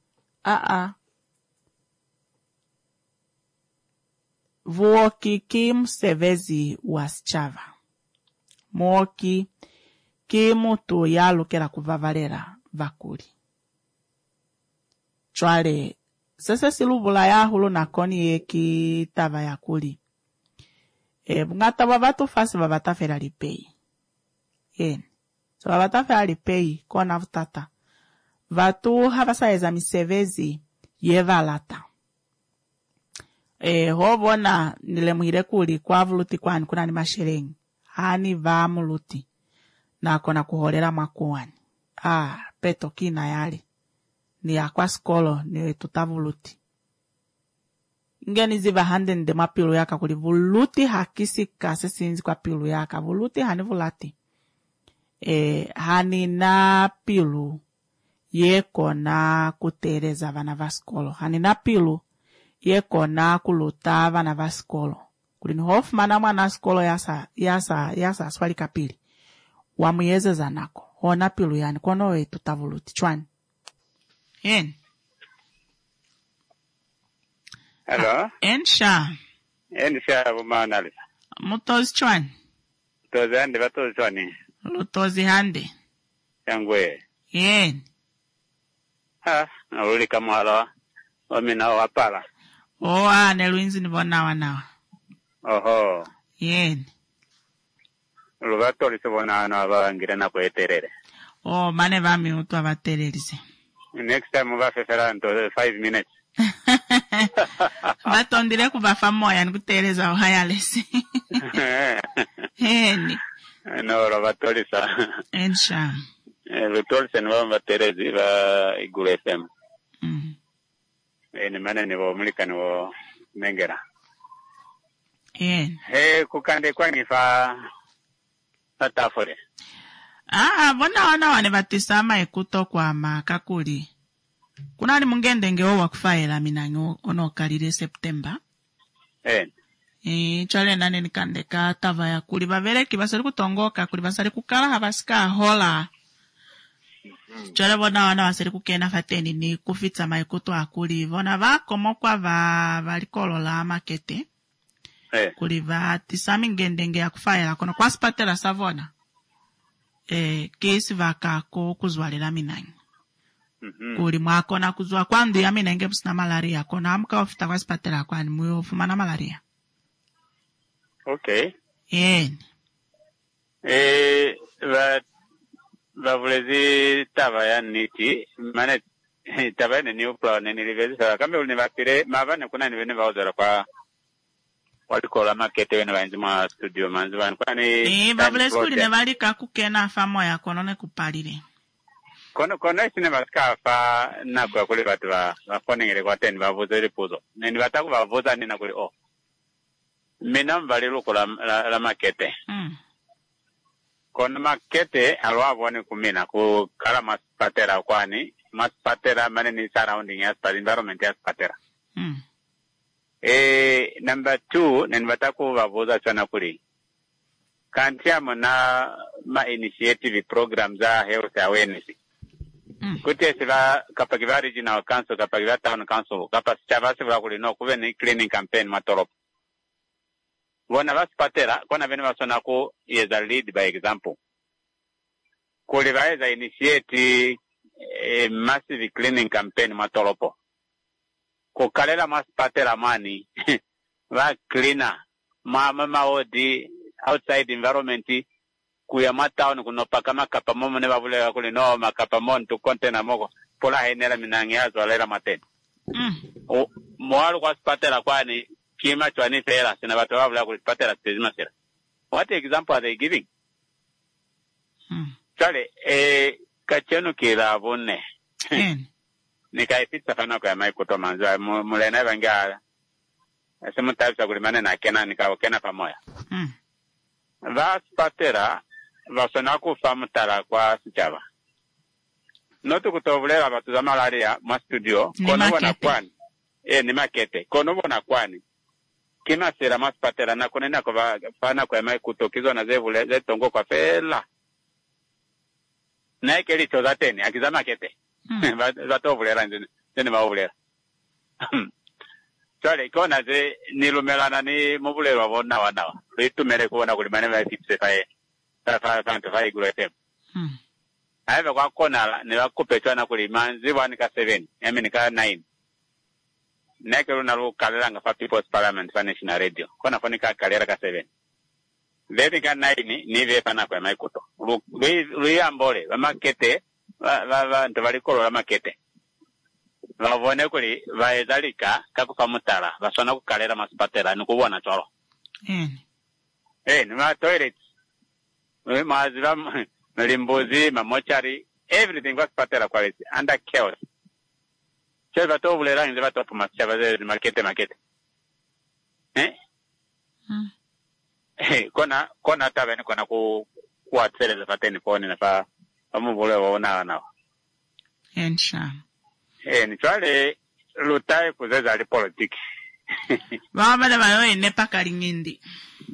Vuoki kim sevezi wasichava. Moki kimu tu yalu kera kuvavalera vakuli. Chwale, sese silubula ya hulu na koni eki tava ya kuli. Bungata wabatu fasi wabata fera lipei. So wabata fera lipei kona vutata. Vatu havasa eza misevezi yeva lata. Hobona nilemuhire kuli kwa vuluti kwani kuna ni masherengi. Hani va muluti. Na kona kuholera makuwani. Peto kina yali. Ni akwa skolo ni tutavuluti. Ngeni ziva hande nde mapilu yaka kuli vuluti hakisi kase sinzi kwa pilu yaka. Vuluti hani vulati. Hani na pilu yeko na kutereza vana vaskolo. Hani na pilu yeko na kuluta vana vaskolo. Kulini Hoffman mwana skolo yasa swali kapili. Wamuyeze zanako. Hona pilu yani kono we tutavuluti. Chwani. Hello? Ensha Bumana alisa. Mutozi chwani? Mutozi hande batozi chwani. Lutozi hande. Yangwe. Nauli kama halo wamina wapala. Neluinzi nibona wanawa. Oho. Lubato lisibona na bangira na kweterere. Mane vami utu abatererize. Next time ubafefera nto 5 minutes. Batondire kubafa moya nikutereza ohayalesi. No, Robato lisa. Ensha. Lutolse niwa mbaterezi ba Igulu FM. Ni mane niwo mulika niwo mengera. Kukande kwa nifa natafore. Bona wane batisama ekuto kwa makakuli. Kuna ni mungende ngeo wakufaela minanyo ono kalire September. Chale nane nikandeka tava ya kuli bavele kibasari kutongoka kuli basari kukala habasika hola. Chole bona wana wasiri kukena fateni ni kufitsa maikuto akuli vona va komokwa va likolola makete. Kuli va tisami ngendenge ya kufaya kono kwa spatela savona. Kesi vakako kuzwalela minanyi. Kuli mwakona kuzwa kwandu ya minenge busina malaria kona amuka ofita kwa spatela kwani muyo fumana malaria. Okay. Vavulezi tava ya niti, mane tava ya new plan ni livezi sa kambe ulivapire mavane kuna nivene vaozera kwa walikola makete wene vainzima studio manzivani kwani vavulezi kuli nevalika kukena famo ya konone kupalile kono isine vasika fa nako ya kuli vatu vafonengere kwa teni vavuza ili puzo nini vataku vavuza nina kuli mina mbali luko la makete kono makete alwavone kumina kukala maspatera kwani maspatera mane ni surrounding ya environment ya spatera number 2 nenvataku vavuza chana kuli kantiamo na initiative program za health awareness kuti siva kapakiva regional council kapakiva town council kapasichava siva kuli no kuve ni cleaning campaign matoropo Vona vaspatera kona vene vasona ku is a lead by example. Kuli vaeza initiate a massive cleaning campaign matolopo. Kukalela maspatera mani va cleaner mama odi outside environment kuya matown kunopaka makapa momo ne bavule kuli no makapa mon to container moko pola henera minangi azo alera mateni. Moalu kwa spatera kwani kima chwani fera sina watu wavula kulipatela stezima sera. What example are they giving? Chale, kachenu kila vune. Nikaipita fana kwa maikuto manzua. Mulena evangala. Simu taifisa kulimane na kena nikawakena pamoya. Vas patera, vasonaku famutara kwa sichava. Notu kutovulera watu za malaria, ma studio. Kono wana kwani. Ni makete. Kono wana kwani. Kima sera maspatera na kunena kwa fana kwa maikuto kizo na zevule zetongo kwa fela. Na ikeli choza teni, akizama kete. Zato vulera nzini mauvulera. Chale, kona ze nilumelana ni muvulera wavona wanawa. Ritu mere kuwana kulimane wa tipse fae. Fae guru FM. Aive kwa kona ni wakupechwa na kulimanzi wanika 7. Yami nika 9. Nekero na lu kalera fa People's Parliament fa National Radio. Kona fonika kalera ka 7. Vepi ka 9 ni vepa na kwa maikuto. Lui ambole, wa makete, ntovalikolo la makete. Vavone kuli, vaedalika, kakufa mutala, vasona kukalera masipatela, nukuwana cholo. Ma toilet. Maziva, malimbuzi, mamochari, everything was patela quality, under chaos. Cheva to vulera nze vatopu masichava ze makete. Kona taveni kona kuatseleza fateni poni na fa amuvule waona nao. Ensha. Ni chwale lutai kuzeza ali politiki. Wabale bayo inepa karingindi.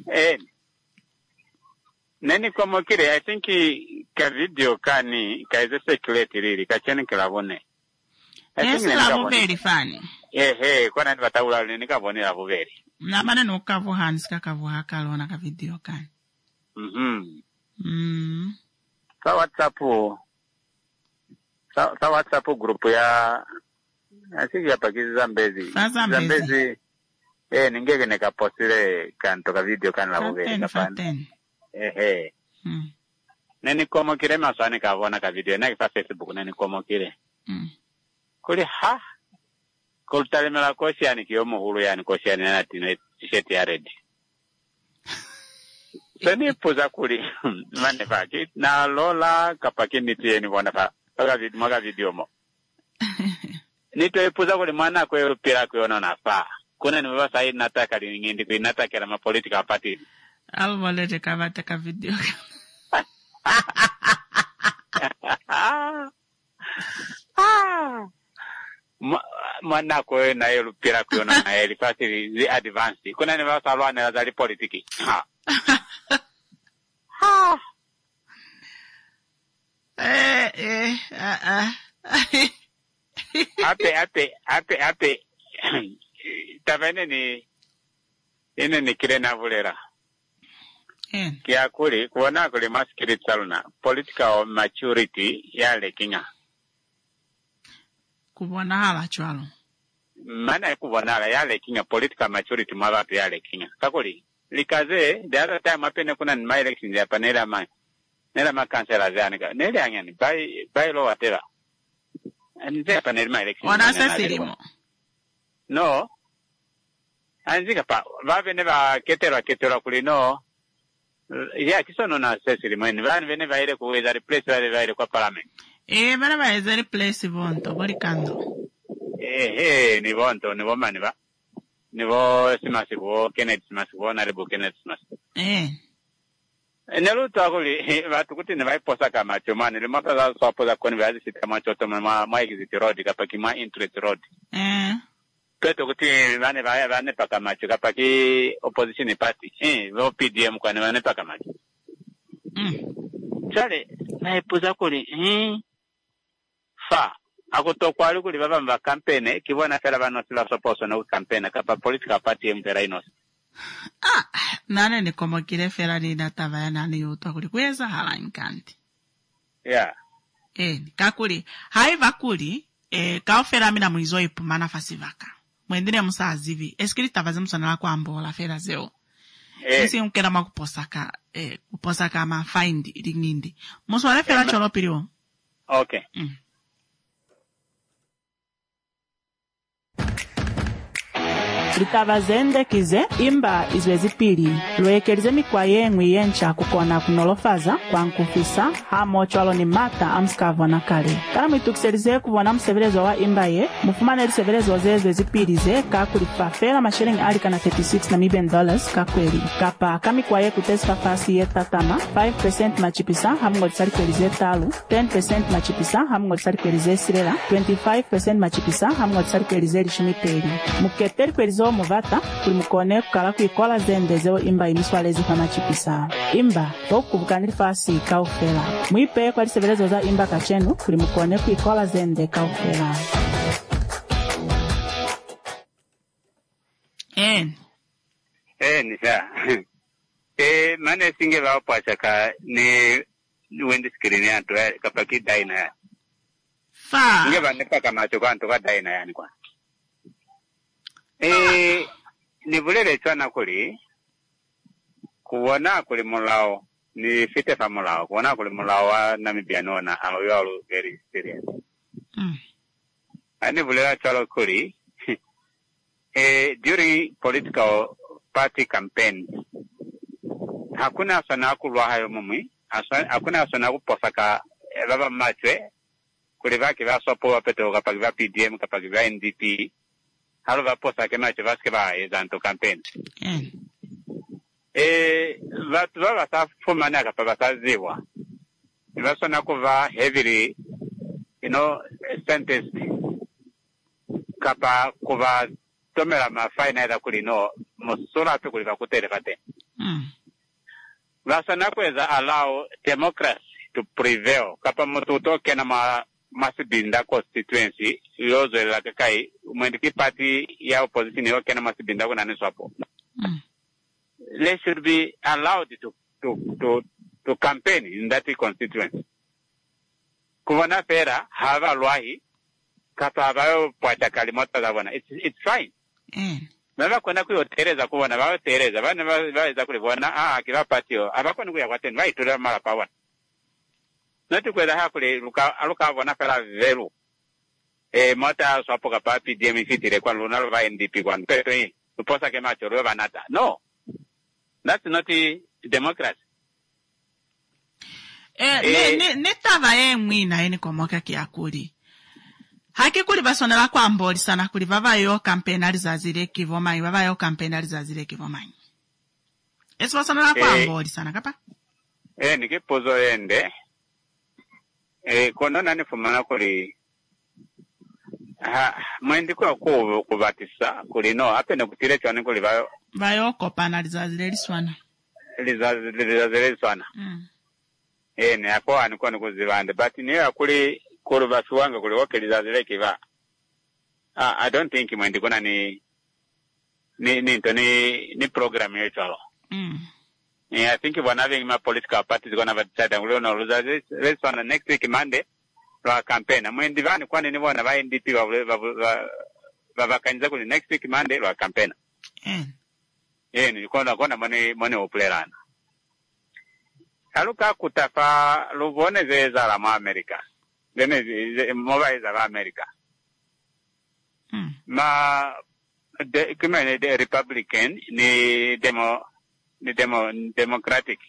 Neni komo kire, I think ka video kani kaize circulate riri kacheni kilavone. Yes, lavuveri fani. Kona ni wataula nini kavone lavuveri. Na mane nukavu hansi kakavu hakalona ka video kani. Sa WhatsApp grupu ya asiki ya pakizi Zambezi. Zambezi. Ningege neka postile kanto ka video kan lavuveri kapani. Neni komo kire maswane kavona ka video na kifa Facebook neni komo kire. Kuli kulitalimela koshi yani kiyomo hulu yani koshi yani natino t-shirt ya red. Seni puza kuli manefa na lola kapaki niti yeni wanafa maga video mo. Nito puza kuli mana kwe pira kwe ono nafa. Kuna ni mbasa hii nataka li ngindi kwe nataka la mapolitika party. Alwalete kavate ka video. Mana kwe na yelu pira kwe ono na yeli pasi zi advance. Kuna ni mbasa alwa na zali politiki. Ape. Tabene ni kirena vulera. Kia kuli, kuona kuli maskirit saluna. Political maturity yale kinga. Kuona hala chwalo. Mana kuona hala yale kinga political maturity mabatu yale kinga. Kakuli. Likaze, the other time apene kuna ni my election ya panela ma kansela zanika. Nele angani, by law atera. And there panela my election. Wana sasirimo. No. Anzika pa, vave neva ketera kuli no. Ya kisono na sasirimo. Vane neva ile kuweza replace wale ile kwa parliament. Vane weza replace vonto, boli kando. Ni vonto, ni voma niva. Nivo simasivo, Kenneth simasivo, naribu Kenneth simasivo. Nelu takuli, watu kuti niva iposa kama chumani, limata za swapoza koni viazi sita machoto ma exit road, kapaki ma interest road. Peto kuti vane paka macho, kapaki opposition party. Vo PDM kwa vane paka macho. Chale, na iposa kuli, fa. Ako to kwali kuli baba mba campaign kibona fela bano sila suppose na campaign kapa political party mpera inos. Nane ni komo kile fela ni datava ya nani yoto kuli kweza hala nkanti. Yeah. Kakuli haiva kuli kao fela mina mwizo ipu mana fasivaka. Mwendine musa azivi eskiri tavaze msana la kwa ambola fela zeo. Nisi mkena kuposaka ma find ilingindi. Muso wale fela cholo piriwo. Okay. Litavazende kize imba izwezi pili lwekelize mikwaye ngwiyencha kukona kunolofaza kwa nkufisa hamo chwalo ni mata amskavo na kale kala mwitukiselize kuvona msevelezo wa imba ye mufumane lisevelezo zezwezi pili ze kakulipa fela mashilingi alika na $36 kakweli kapa kamikwaye kutesipa fasi ye tatama 5% machipisa hamungo lisali kwelize talu 10% machipisa hamungo lisali kwelize silela 25% machipisa hamungo lisali kwelize lishumipeli muketeli kwelizo muvata kulimukone kukala kuikola zende zeo imba imiswalezi fana chipisa imba tokubukanili fasi kaufela mwipe kwa lisevelezo za imba kachenu kulimukone kuikola zende kaufela ni saa mane singe wao pachaka ni wendi skirini ya tuwa kapaki daina ya singe wanepa kama chukwa ntuwa daina ya ni kwa ni vulele chwana kuli kuwana kuli mulao ni fite fa mulao kuwana kuli mulao wa Namibiano na aloyo very serious ani vulele chwana kuli during political party campaign hakuna sana kulwa hayo mumwi hakuna sana kuposaka baba machwe kuli vaki va sopo wa peto kapaki va PDM kapaki va NDP halo va posa que macho vas que va zanto campaign vatu va sa fumana ka pa sa ziwa va sona ko va heavily sentence kapa ko va tomela ma faina da kulino musona pe kuliva kutere kate va sona ko za allow democracy to prevail kapa mututo kena masibinda constituency yozo la kai umendiki party ya opposition yo kena masibinda kuna niswapo they should be allowed to campaign in that constituency kuona pera hava lwahi kapa bayo pata kalimota za bwana it's fine Mama kwenda kuyotereza kuona bawe tereza bana baweza kulibona kiva patio abakoni kuya kwateni baitula mara pawana nati kwenda hakule aluka bona pela velu mota swapo kapa PDM fitire kwa lunalo ba NDP kwa peto hii uposa ke macho roba nata no that's not democracy netava mwina eni komoka kiakuli haki kuli basonela kwa mboli sana kuli vavayo campaign alizazile kivomanyi vavayo campaign alizazile kivomanyi esi basonela kwa mboli sana kapa nikipozo ende kono nani fumana kuli mwendi kwa kubatisa kuli no apene kutire chwane kuli vayo kopana alizazile liswana liswana ne ako aniko nikuzivande but niyo akuli basuwanga kuli okeliza zile kiva. I don't think mwendi kuna ni program yetu. Yeah, I think when having my political parties gonna have decided we know let's on the next week Monday for campaign. Mwendi vani kwani ni bona ba NDP ba kanza kuli next week Monday for campaign. Ni kona money oplerana. Aluka kutafa lubone zeza la America. Dene mobile za America. Ma the Republican ni Democratic.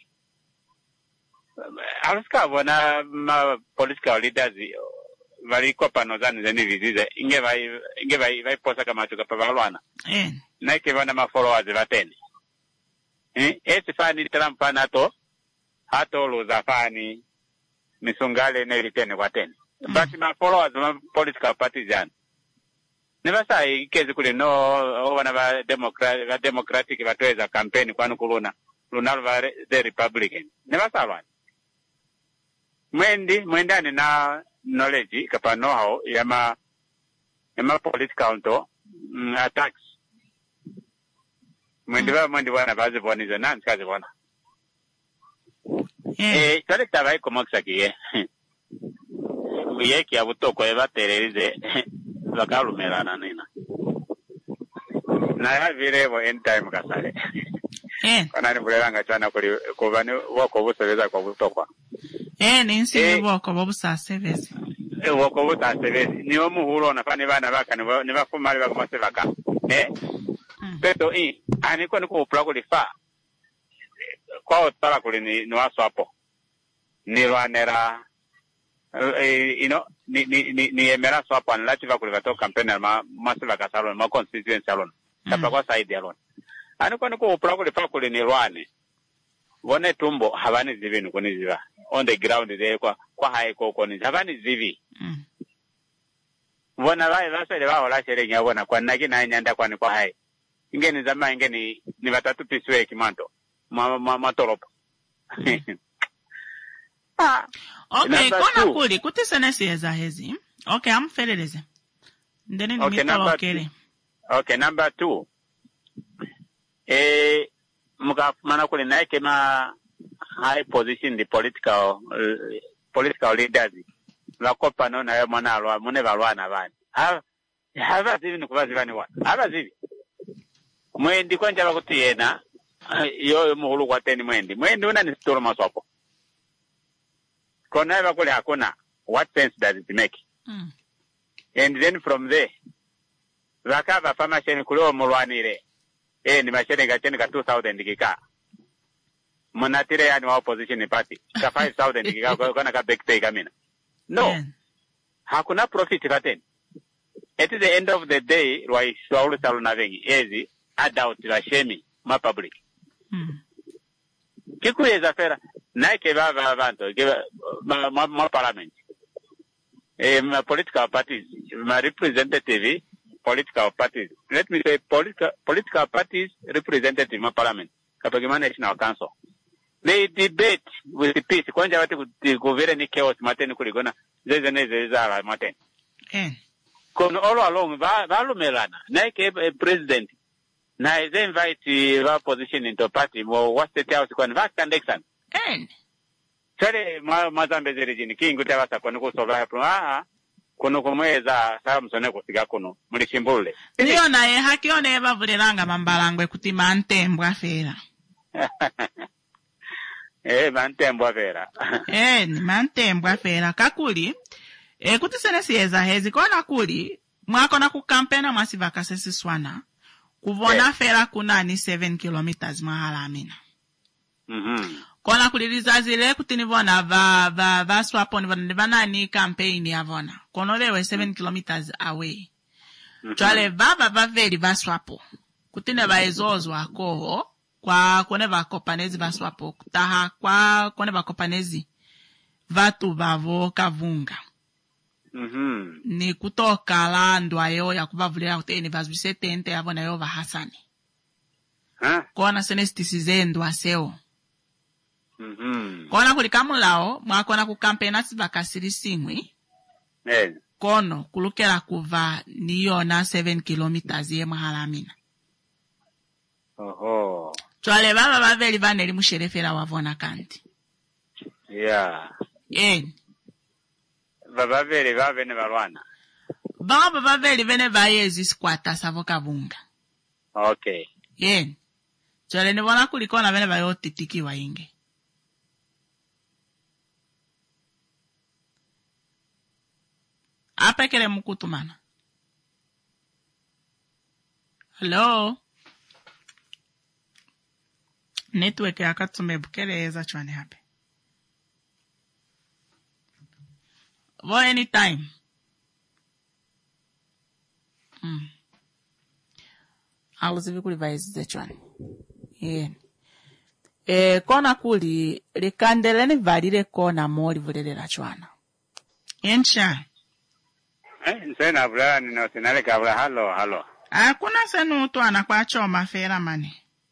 Aluka wana ma political leaders vari kopa nozani zeni vizize inge vai posa kama tuka pavalwana. Na ke wana ma followers vateni. Eti fani Trump nato hato luzafani misungale neritene wateni. But my followers ma political parties yan. Never say kezi kule no wana va democratic vatweza campaign kwanu kuluna va the Republican. Never say one. Mwendani na knowledge kapa know-how yama political to attacks. Mwendi wana vazi voniza nani kazi wana. Chale tavai komoksa kiye. Yeki ya butoko eva tererize wakalu melana nina. Na ya virevo end time kasare. Kana ni bulanga chana kubani wako busebeza kwa butoko. Ninsi wako babusa sevezi. Wako buta sevezi. Ni omuhulo na fani bana baka ni bafumali baka masevaka. Peto aniko niko upulaguli fa. Kwa otala kuli ni waso hapo. Ni lwanera ni emera so hapo anlati kuli vato campaign ma masevaka salon ma constituency salon. Kapa kwa side alone. Aniko niko upulaguli fa kuli ni lwane. Wone tumbo habani zivi nukuni ziva. On the ground there kwa haiko koni habani zivi. Wona vasa ile wao la shere nya wona kwa nagi na nyanda kwa ni kwa hai. Ingeni zama ingeni ni watatu piswe kimanto. Matoropo. Okay, kona kuli kutisana siyeza hezi. Okay, amfeleleze. Ndeni ni mita wakele. Okay, number 2. Muka mana kuli naike ma high position the political leaders. La kopa no na yo mwana alwa mune valwa na vani. Hava zivi nukuvazi vani wana. Hava zivi. Mwendi kwa njaba kutiyena yo muhulu kwa teni mwendi una ni storo maswapo. Kona eva kule hakuna. What sense does it make? And then from there wakava fama sheni kuleo mulwanire. Ni masheni gacheni ka 2,000 kika. Munatire yani wa opposition party. Ka 5,000 kika kona ka backpay kamina. No. Hakuna profit kateni. At the end of the day, rwa shwaulu saluna vengi. Ezi, adult la shemi, ma public. Kiku yeza fera, naike bava avanto, ma parliament. Ma political parties, ma representative political parties. Let me say political parties representative ma parliament. Kapagima National Council. They debate with the peace. Kwanja wati kuvire ni chaos mateni kuligona. Zeze zara mateni. Kono all along valu melana. Naike president. Na is invite va position into party. What state house kwa va kandexan. Chale mazambe jini kingu tawasa kono kusolva hapo. Kono kumweza saa msone kusiga kono. Mulishimbule. Niyo na hakione eva vuliranga mambalangwe kutima antembwa fera. Mantembwa vera. Ni mantembwa fera. Kakuli, kutisene siyeza hezi kona kuli, mwakona kukampena mwasiva kasesi swana. Kuvona fera kuna ni 7 kilometers mahala amina. Kona kuli rizazile kutinivona va swaponi vana ni campaign ya vona. Kono lewe 7 kilometers away. Chale va veri va swapo. Kutine va ezozo wakoho. Kwa kone vakopanezi vaswapo kutaha kwa kone vakopanezi vatu vavo kavunga. Ni kutoka la ndwayo ya kubavulea kuteni vazwise tente ya vona yo vahasani. Kona senestisize ndwa seo. Kona kuli kamulao, mwakona kukampena sivakasiri simwi. Kono, kulukela kuva niyona 7 kilometers ye mahalamina. Chwale baba baveli vaneli musherefera wavona kanti. Baba veli vavene valwana. Baba baveli vene vayezi squata savoka vunga. Chwale nivona kulikona vene vayo titiki wa inge. Apekele mukutumana. Hello? Network yakatsume bukeleza chwane hape. Vo anytime. Aluzivi kuli vaizize chwane. Kona kuli likandeleni valile kona moli vulelela chwana. Encha. Nsena abula nino sinale kabula halo. Kuna senu tuana kwa choma fera mani.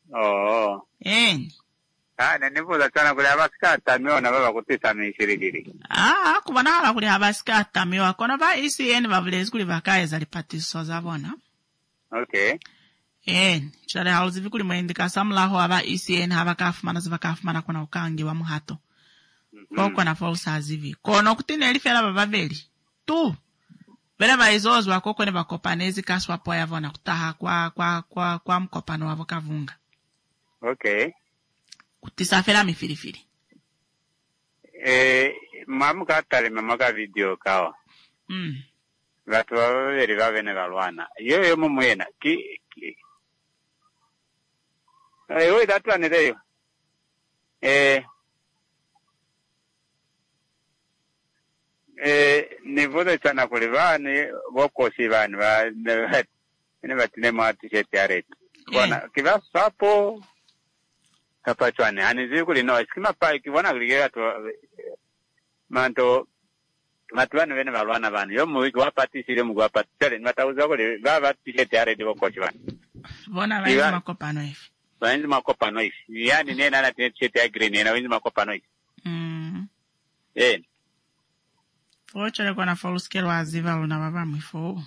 Nenivuza chana kuli abasikata miona baba kutisa mishirikiri. Kubana hala kuli abasikata miwa. Kona ba isi vavulezi kuli vakaeza lipatiso zabona. Chale hauzivi kuli mwendika samlaho aba isi haba kafumana kuna ukangi wa muhato. Koko na falsa azivi. Kono kutine elifela babaveli. Tu. Vele vaizozi wakoko ne bakopanezi kaswa po yavona kutaha kwa mkopano wavo kavunga. Kutisafela mifilifili. Mamu katale mamaka video kawa. Vatu waveli vavene valwana. Yo mumuena. Yo datu anedeyo. Nivuza chana kuli vani wokosi vani batine t-shirt ya red. Kwana kiva sapo kapa chwane anizi kuli no iskima pa kivona kuligera to manto matwana vene valwana vani yo muwiki wapati sire mugu wapati chale matauza kuli vava t-shirt ya red wokosi vani vona vainzi makopano hivi vainzi makopano hivi yani nena na t-shirt ya green nena vainzi makopano hivi Ochele kwa na foluskelo aziva luna baba mwifo.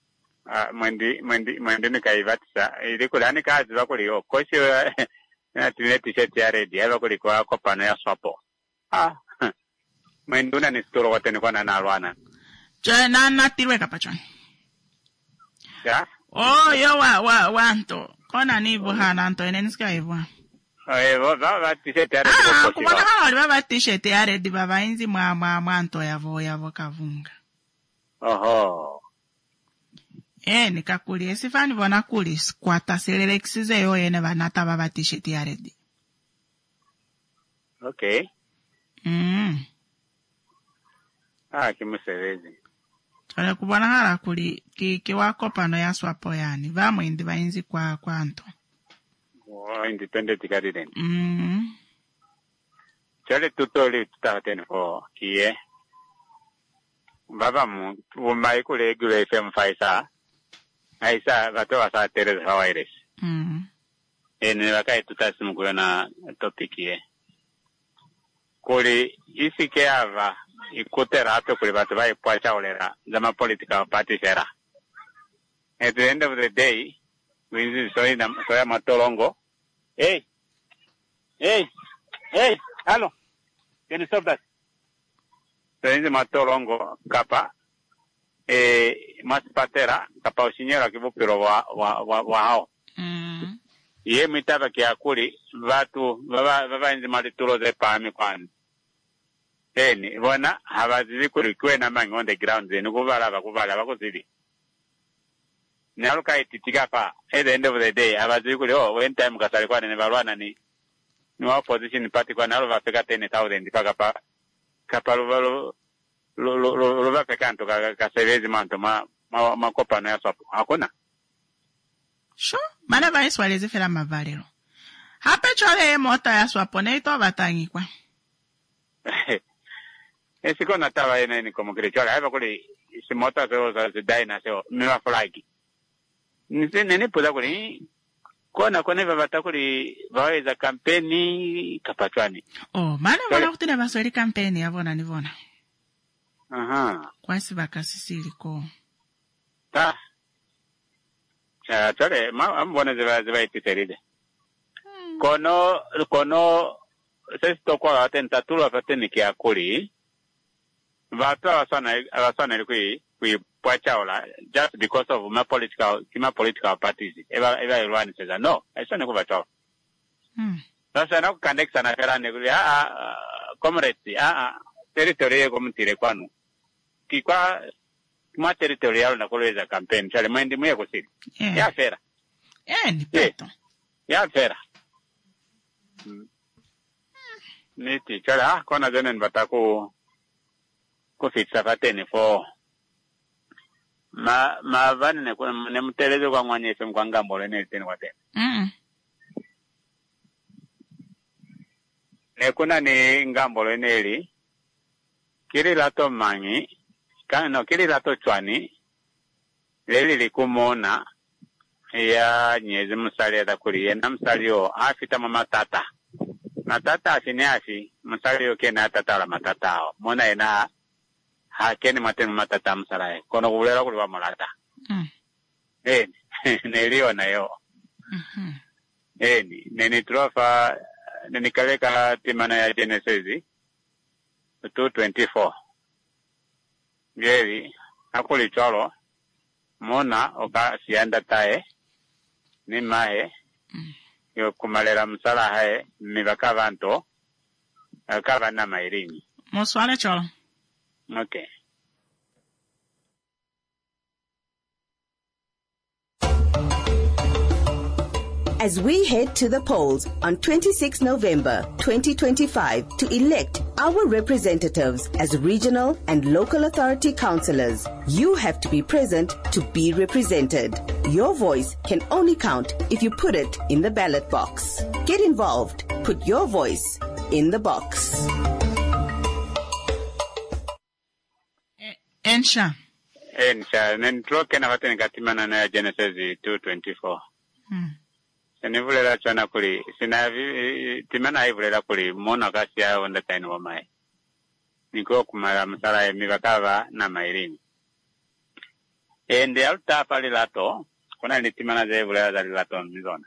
Mwendi nikaivatisa. Ili kulani kazi wako liyo. Koshi na tine t-shirt ya redi. Heva kulikuwa kopano ya swapo. Mwendi una nisturo wote nikuwa na nalwana. Chwe na tirwe kapachwani. Yo wanto. Kona nivu hana anto eneniska hivwa. Baba t-shirt ya redi wakoshi kumona wali baba t-shirt ya redi baba inzi mwanto yavo kavunga. Nikakuli esifani vona kuli squata selelexize yo yene vanata baba t-shirt ya redi. Kimusevezi. Chale kubona hala kuli kiwakopano ya swapo yani. Vamo indi vainzi kwa anto. Independent garden. Chale tutoli tutahatene ho kiye. Baba mu umai kule gule FM faisa. Aisa vatoa saa Teresa Hawaires. Ene wakai tutasimu kule na topic ye. Kuli isike ava ikutera hape kule vatu vai poacha olera zama political party sera. At the end of the day, winzi soya matolongo. Hey, hello. Can you stop that? So winzi matolongo kapa masipatera kapa usinyera kibukiro wa hao. Ye mitaba kia kuli vatu baba inzi malitulo ze pami kwani. Eni wana habazizi kuli kwe na mangi on the ground zenu kuvala kuzili. Naluka ititika pa at the end of the day habazizi kuli when time kasari kwa nevalwana ni opposition party kwa nalo vafeka 10,000 paka pa kapa lo vafeka anto kasevezi manto makopano ya swapo hakuna. Sure, mana vaisi walezi fela mavalero. Hape chole mota ya swapo neito vatangi kwa. Siko natawa ene como krichola hapa kuli si mota seo za daina seo miwa flagi. Nene puda kuli kona vatakuli vaweza kampeni kapatwani. Oh, mana wana kutine vasweli kampeni yavona nivona. Aha. Kwasi vakasisili ko. Ta. Chale, mbona ziva ititeride. Kono, sisi toko watenta tulu wafateni kia kuli, vatu awasana ilikui pwachaola, just because of my political parties. Eva ilwani seza, no, aisane kuvachaola. Sasa na kukandekisa na fera neguli, comrades, territory komutire kwanu. Kikwa, kuma territorial na kulweza campaign, chale mwendi mwe kusiri. Ya fera. Ni peto. Ya fera. Niti, chale, kona zenen bataku kufitsa fateni fo. Vani ne mteleze kwa mwanye FM kwa ngambole ne teni wate. Nekuna ni ngambole neli. Kiri lato mangi. Kiri lato chwani. Leli likumona. Ya nyezi msali ya kuri. Na msali yo. Afita mama tata. Matata afiniafi. Msali yo kena tata la matatao. Mona ena. Hakeni matenu matata msalae. Kono kubulela kuli wa mulata. Neliyo na yo. Neni trofa, neni kaleka timana ya Genesis 2:24. Geri, hakuli cholo, mona oka sianda tae, ni mahe, yo kumalera msala hae, mibaka vanto, kava na mairini. Moswale cholo. Okay. As we head to the polls on 26 November 2025 to elect our representatives as regional and local authority councillors, you have to be present to be represented. Your voice can only count if you put it in the ballot box. Get involved. Put your voice in the box. Ensha, nentroke na wate nikatimana na Genesis 2:24. Senivulela chana kuli, timana hivulela kuli, mona kasi ya wanda taini wa mai. Niko kumala msala ya mivakava na mairini. Ende aluta pali lato, kuna ni timana za hivulela za lato mizona.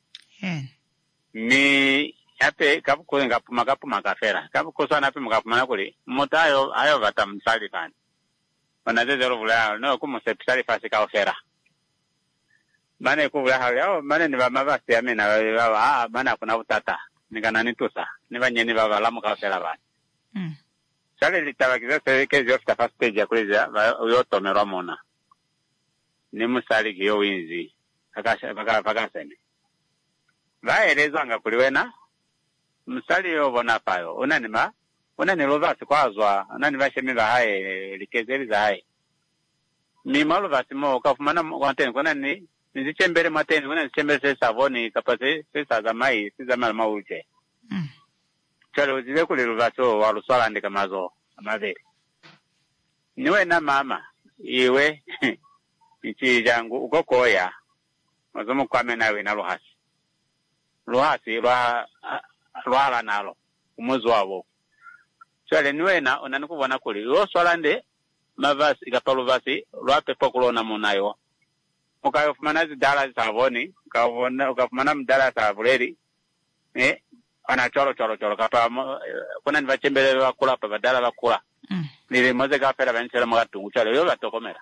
Ni, yape, kapu makapuma kafera. Kapu kusa napi makapuma kuli, mota ayo vata msali kani. Wanazeze vulea, no kumu sepisali fasi ka ofera. Mane kuvula hao, mane ni vamavasi ya mina, mana kuna utata, nikana nitusa, nivanye ni vavalamu ka ofera vani. Sali litawakiza kezi ofita first stage ya kulizia, uyoto meromona. Ni musali kiyo winzi, pakasene. Vaelezo anga kuliwena, musali yo vona payo, unani lovasi kwa azwa, unani vashe miva hae, likezeli za hae. Mima lovasi mo, kafumana mwanteni, kuna nizichembele mateni, kuna nizichembele se savoni, kapase se sazamai, se zamala mauche. Chale uzize kuli lovasi waluswala andika mazo, amaveli. Niwe na mama, iwe, ichi jangu, ukokoya, mazomu kwa menawe na luhasi. Luhasi, luhala nalo, umuzu wabo. Chale niwena onanikuwana kuli yo swalande mavasi kapaluvasi lwapepo kulona munayo ukayofumana zidala savoni ukafumana mdala savuleri ana cholo kapa kuna nivachembele wakula pa badala wakula nile moze kafera vanchela magatungu chale yo batokomera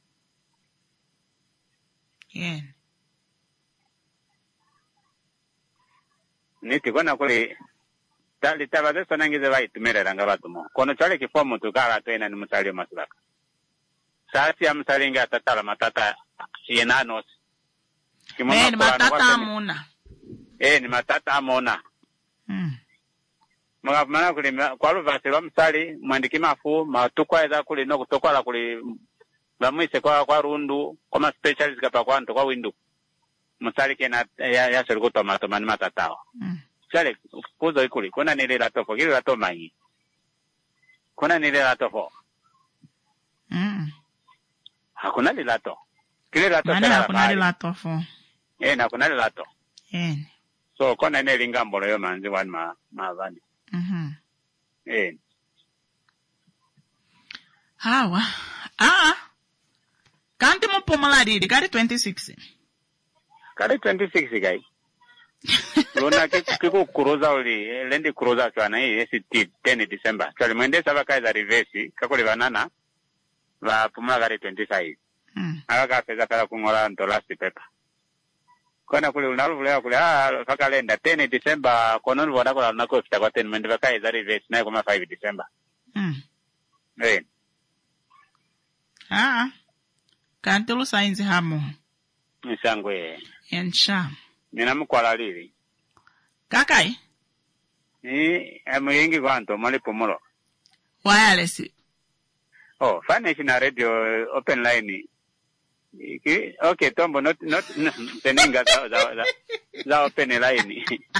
niti kona kuli litavaze sonangize vaitumirera nga vatumo. Kono chale kifomu tukala tuena ni musali masulaka. Sasi ya musali inga tatala matata yenanosi. Ni matata amona. Ni matata amona. Mga kuli kwa luvasilo musali mwandiki mafu matukwa eza kuli no kutokwa la kuli vamuise kwa rundu kama specialist kapa kwa nto kwa windu. Musali kena ya seriko tomato mani matatao. Chale, kuzo ikuli, kuna nile latofo, kili lato mangi. Kuna nile latofo. Hakuna li lato. Kili lato mane hakuna li latofo. Na kuna li lato. So kona ine lingambolo yo manzi wan mavani. Hawa. Kanti Mpumalanga didi kari 26. Kari 26 guy. Luna kiku kuroza uli lendi kuroza kwa na hii 10 December. Kali mwende saba kaiza reverse kakuli banana va Mpumalanga kari 25. Aka pesa kala kungola ntolasi pepa. Kona kule unalulea kule fakalenda 10 December kono nbona kola nako fita kwa 10 mwende va kaiza reverse na kuma 5 December. Kanti lu sainzi hamo. Nisangwe. Ensha. Nina mkwala lili. Kakai? Muyingi kwanto mali Pumulo. Wireless. Fanish na radio open line. Okay, tombo not teninga za open line.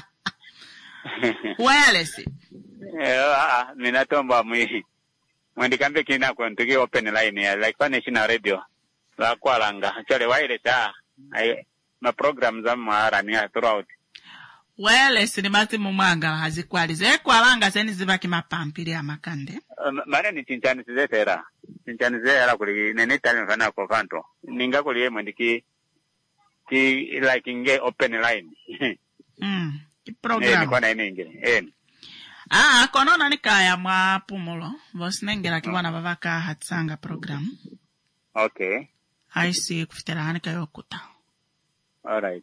Wireless. Mina tombo mwendikambe kina kwa ntuki open line like Fanish na radio. La kwalanga. Chale wireless ma program za marani throughout. Wireless ni mati mumanga hazikwalize kwalanga seni zibaki mapampiri amakande. Mara ni tinchanize tera. Tinchanize era kuli nene tali fana ko fanto. Ninga kuli yemo ndiki ki like nge open line. Ki program. Ni kona inenge. Kono nani kaya mwa Pumulo. Vosnengera kiwana vavaka hatsanga program. Okay. Haisi kufitera hanika yokuta. All right.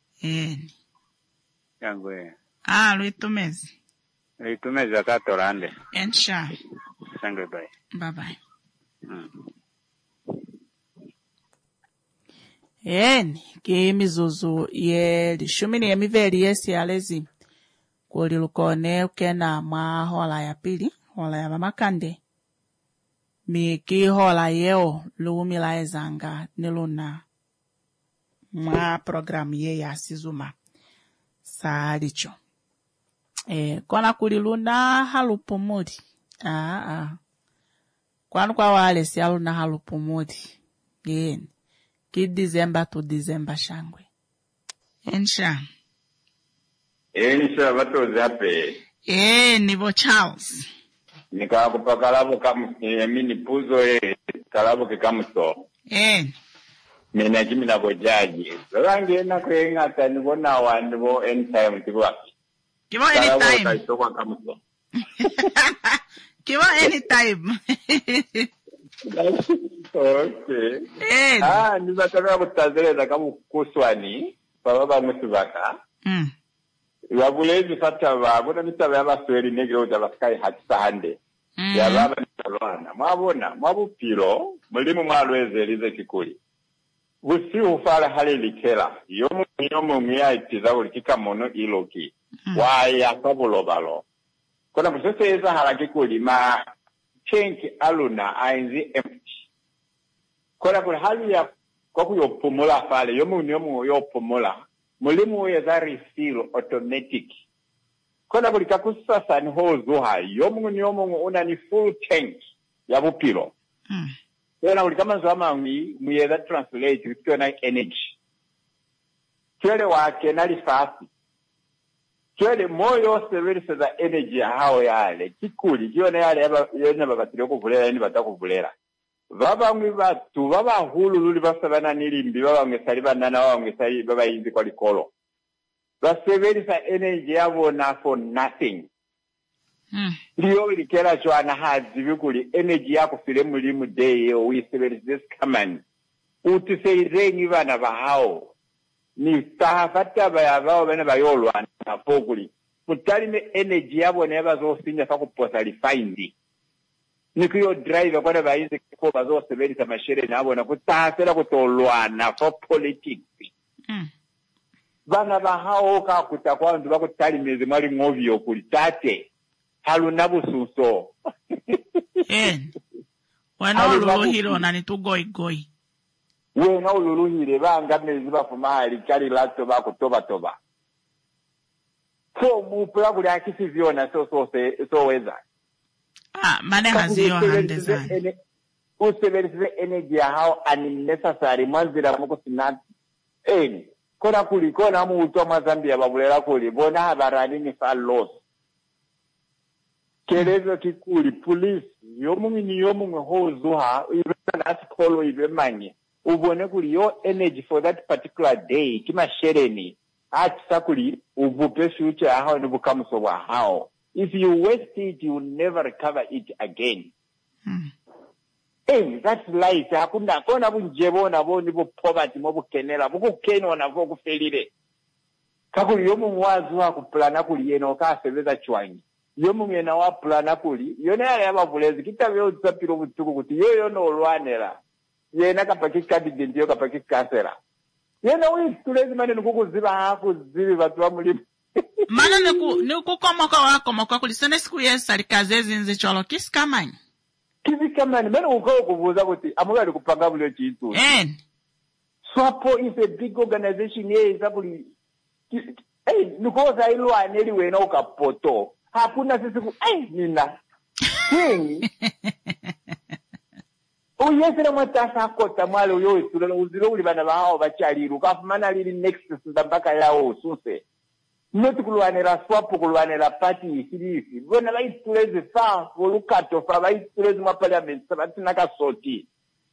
Yangwe. Luitumezi akatorande. Ensha. Sangwe bye. Bye bye. Kimizuzu ye lishumini ya miveli yesi alezi. Kuli lukone ukena mwa hola ya pili, hola ya mamakande. Miki hola yeo luumila ezanga niluna mwa programu ye ya sizuma. Salicho. Kona kuliluna halupumudi. Kwanu kwa wale si aluna halupumudi. Ki December to December shangwe. Ensha. Watu zape. Nivo Charles. Nika kupa kalabu kamu, mini puzo kalabu kikamuso. Mina jimina bojaji. Rangi ena kuyenga tanibona wanibo anytime tibuwa. Kibo anytime. Kibo anytime. Okay. Nizataka kutazeleza kamu kuswani. Pababa musibaka. Wabulezi fata wabona mitabe abasweri negiro tabaskai hatisahande. Yababa nitalwana. Mwabupiro. Mulimu mwalweze lize kikuli. Busi ufala hali likela. Yomu mia itiza ulikika mono iloki. Waya kabulobalo. Kona kuseseza halakikuli ma chenki aluna ainzi empty. Kona kuli hali ya kwaku yopumula fale. Yomu yopumula. Mulimu yeza refill automatic. Kona kuli kakusasa ni hozuha. Yomu una ni full tank. Yabupilo. Yona ulikama zwama muyeza translate wikio na energy. Kyole wake nali fasi. Kyole moyo severisa za energy ya hao yale. Kikuli, kiyo na yale yone babatiri okuvulera yoni batakuvulera. Baba batu, baba hulu luli basabana nilimbi, baba ngesaliba nana baba ngesali baba inzi kwa likolo. Baseverisa energy yabo na for nothing. Liyo ilikela chwana hazi vikuli energy yako file mulimu deyo uiseverisa kamani. Utiseireni bana bahao. Ni tahafata bayavao bena bayolwa na pokuli. Mutalime energy yabo neba zo sinya faku posa refined. Nikiyo driver kwa neba hizi kiko bazo severisa mashere na abo na kutahafela kutolwana for politics. Bana bahao kakutakwa nduwa kutalimezi mwali ngovi yokuli tate. Halunabu suso. Wena uluhilo na nitu goi. Wena ululuhile banga mezi bafumahali kali lato bako toba. So mupula kuli akisi viona so weza. Mane haziyo handezani. Useverisize energy ya hao unnecessary mwanzira mwako sinati. kona kuli kona mu utwa mazambia babulera kuli bona habarani ni fallos kelezo kikuli police yomungi hozuha ibena asikolo ibemanye ubone kuli yo energy for that particular day kimashereni atisakuli uvupe future hao nibukamuso wa hao. If you waste it, you will never recover it again. Hey, that's life. Hakuna kona bunjebo na bo nibo poverty mobu kenela buku keno na bo kufelire. Kakuli yomu mwazu wa kuplana kuli yeno ka sebeza chwangi. Yomu ngena wa plana kuli yone yale abavulezi kitabe utsapiro butuku kuti yoyo no olwanela. Yena kapaki candidate yo kapaki kansela. Yena tulezi mane nukukuziba hakuzibi batu bamuli. Mana nukukomoka wakomoka kuli sene siku yesa likazezi nzi cholo kisikamani. Kisikamani, mene ukao kuvuza kuti amugali kupanga bule chitu. SWAPO is a big organization ye isabuli. Hey, nukoza ilu aneli wena ukapoto. Hakuna sisi nina. King. Uyesera matasa kota mwale uyo isula uzilo uli bana bahao bachaliru. Kafumana lili next sudambaka yao suse. Noti kulwanela SWAPO kulwanela party isirifi. Bona baituleze fa volukato fa baituleze mwa parliament sabati nakasoti.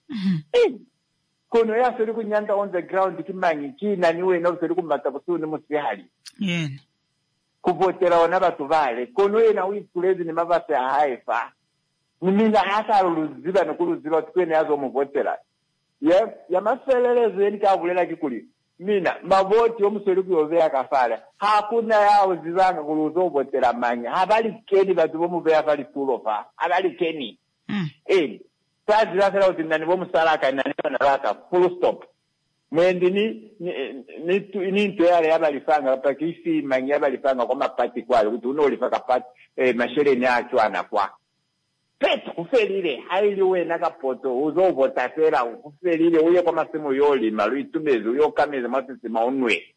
Kono ya sori kunyanda on the ground kimanyi kina niwe na sori kumata busuni musihali. Kuvotera ona batu vale. Kono ye na uituleze ni mabase ya haifa. Nimina hata luziba nukuluziba tukwene yazo muvotera. Ya maselelezo yeni kavulela kikuli. Mina, mavoti omusori kuyovea kafala. Hakuna yao zivanga kuluzo ubotera manya. Habali keni batu bomuvea fali tulofa. Habali keni. Sazi lasela utinani bomusalaka inaniwa naraka. Full stop. Mwendi ni into yale yabalifanga. Pakisi mangi yabalifanga kwa mapati kwa. Utu unolifaka pati mashere ni achuana kwa. Peto kufelile haili we nakapoto uzo votasera kufelile uye kwa masimu yoli malu itumezi uyo kameze matisi maunwe.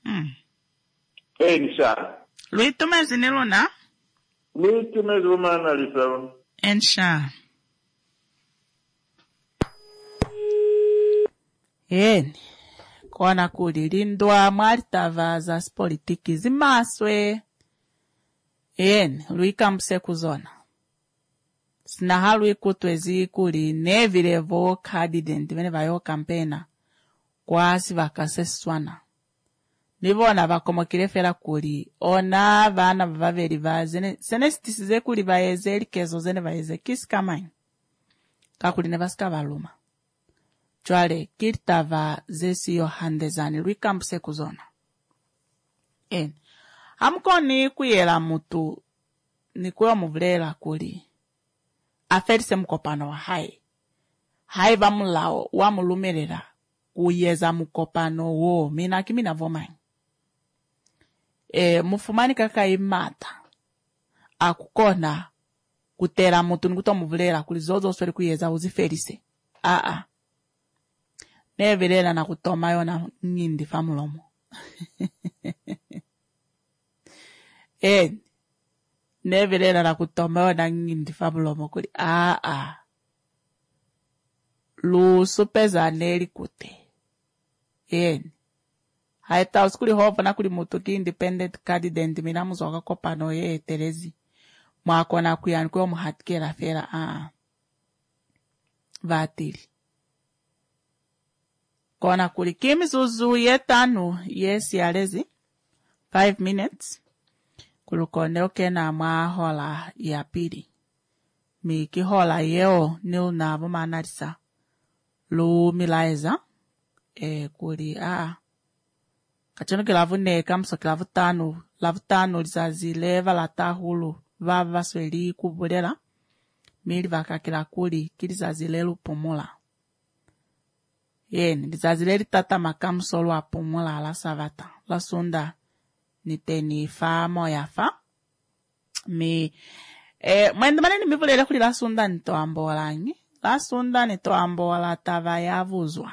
Nisha. Luitumezi niluna? Luitumezi umana lisawa. Ensha. Kona kulilindwa mwalitava za politiki zimaswe. Luikamse kuzona. Sinahalu ikutwezi kuli nevilevo candidate vene vayo kampena kwasi vakaseswana. Nivona vakomokilefela kuli ona vana vaveli vazene senestisize kuli vaeze elikezo zene vaeze kisikamani. Kakuli nevasika valuma. Chwale kilitava zesi yo handezani luikampuse kuzona. Hamkoni kuyela mutu nikuwa muvulela kuli. Aferise mkopano wa hai vamulao wa mulumerera kuyeza mkopano wo mina kimina vomanyi mufumani kaka imata akukona kutera mutu nikuto muvulera kuli zozo sweli kuyeza uziferise neverera na kutoma yona ngindi famulomo neverera na kutoma yona ngindi famulomo kuli lusupeza neli kute haita usikuli hova na kuli mutu ki independent candidate mina muzoka kopano ye terezi mwakona kuyani kwa muhatikera fera vatili kona kuli kimi zuzu yetanu yesi alezi 5 minutes kulukonde okena mwa hola ya pili miki hola yeo nil nabo manarisa lu milaeza kuli kachono kilavu neka mso kilavu tanu lizazi leva lata hulu vava sweli kubulela mili vakakila kuli kilizazi lelu pumula lizazi leli tata makamsolo apumula ala savata la sunda niteni fa moya fa mwende maneni mivulele kuli la sunda nitoambola la sunda nitoambola tava yavuzwa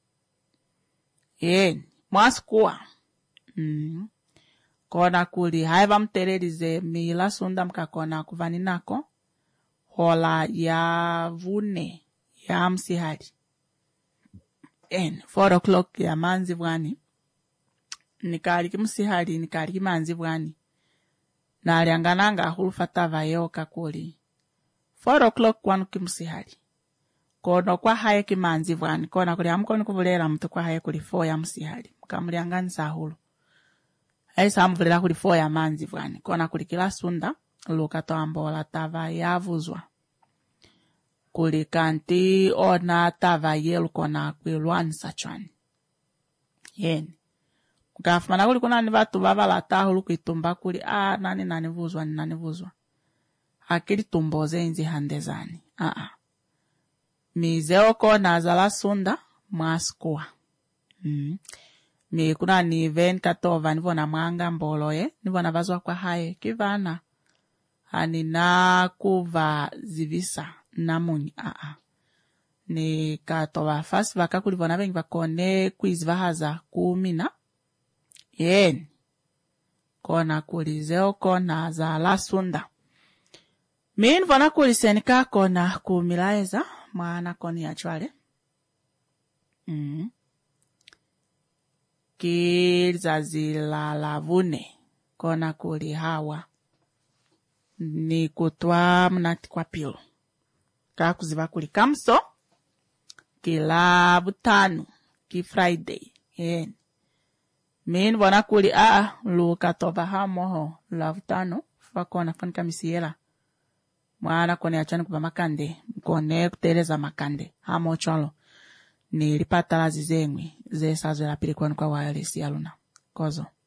mwasikuwa kona kuli haiva mterelize mi la sunda mkakona kuvani nako hola ya vune ya msihali 4 o'clock ya manzi vwani nikali kimusihali nikali kimanzi bwani naliangananga hulufata yoka kuli 4 o'clock kwanu kimusihali kono kwa haye kimanzi bwani kona kuli amukoni kuvulera mtu kwa haye kuli 4 ya musihali mukamulianganisa hulu aisa amuvulera kuli 4 ya manzi bwani kona kuli kila sunda lukato ambola tava yavuzwa kuli kanti ona tava yelu kona kwilwani sachwani yeni mukafumana kuli kuna ni batu babalata hulu kwitumba kuli nani vuzwa akili tumboze inzi handezani mizeo kona zala sunda mwaskua mi kuna ni 24 nivona mwanga mboloye nivona bazwa kwa haye kivana anina kuva zivisa namuni ni katoba fasi vakakuli vona vengi vakone kuizivahaza kumina yeni kona kulizeo kona za la sunda min vona kulisenika kona kumilaeza maana koni ya chwale kizazi lavune kona kuli hawa ni kutwa mnati kwa pilo kakuziva kuli kamso kila butanu ki Friday yeni min vona kuli luka toba hamoho la butanu fakona fanika misiela mwana kone achani kupa makande kone kuteleza makande hamo chalo nilipata lazi zengwi ze sazo la pili kwa wireless yaluna kozo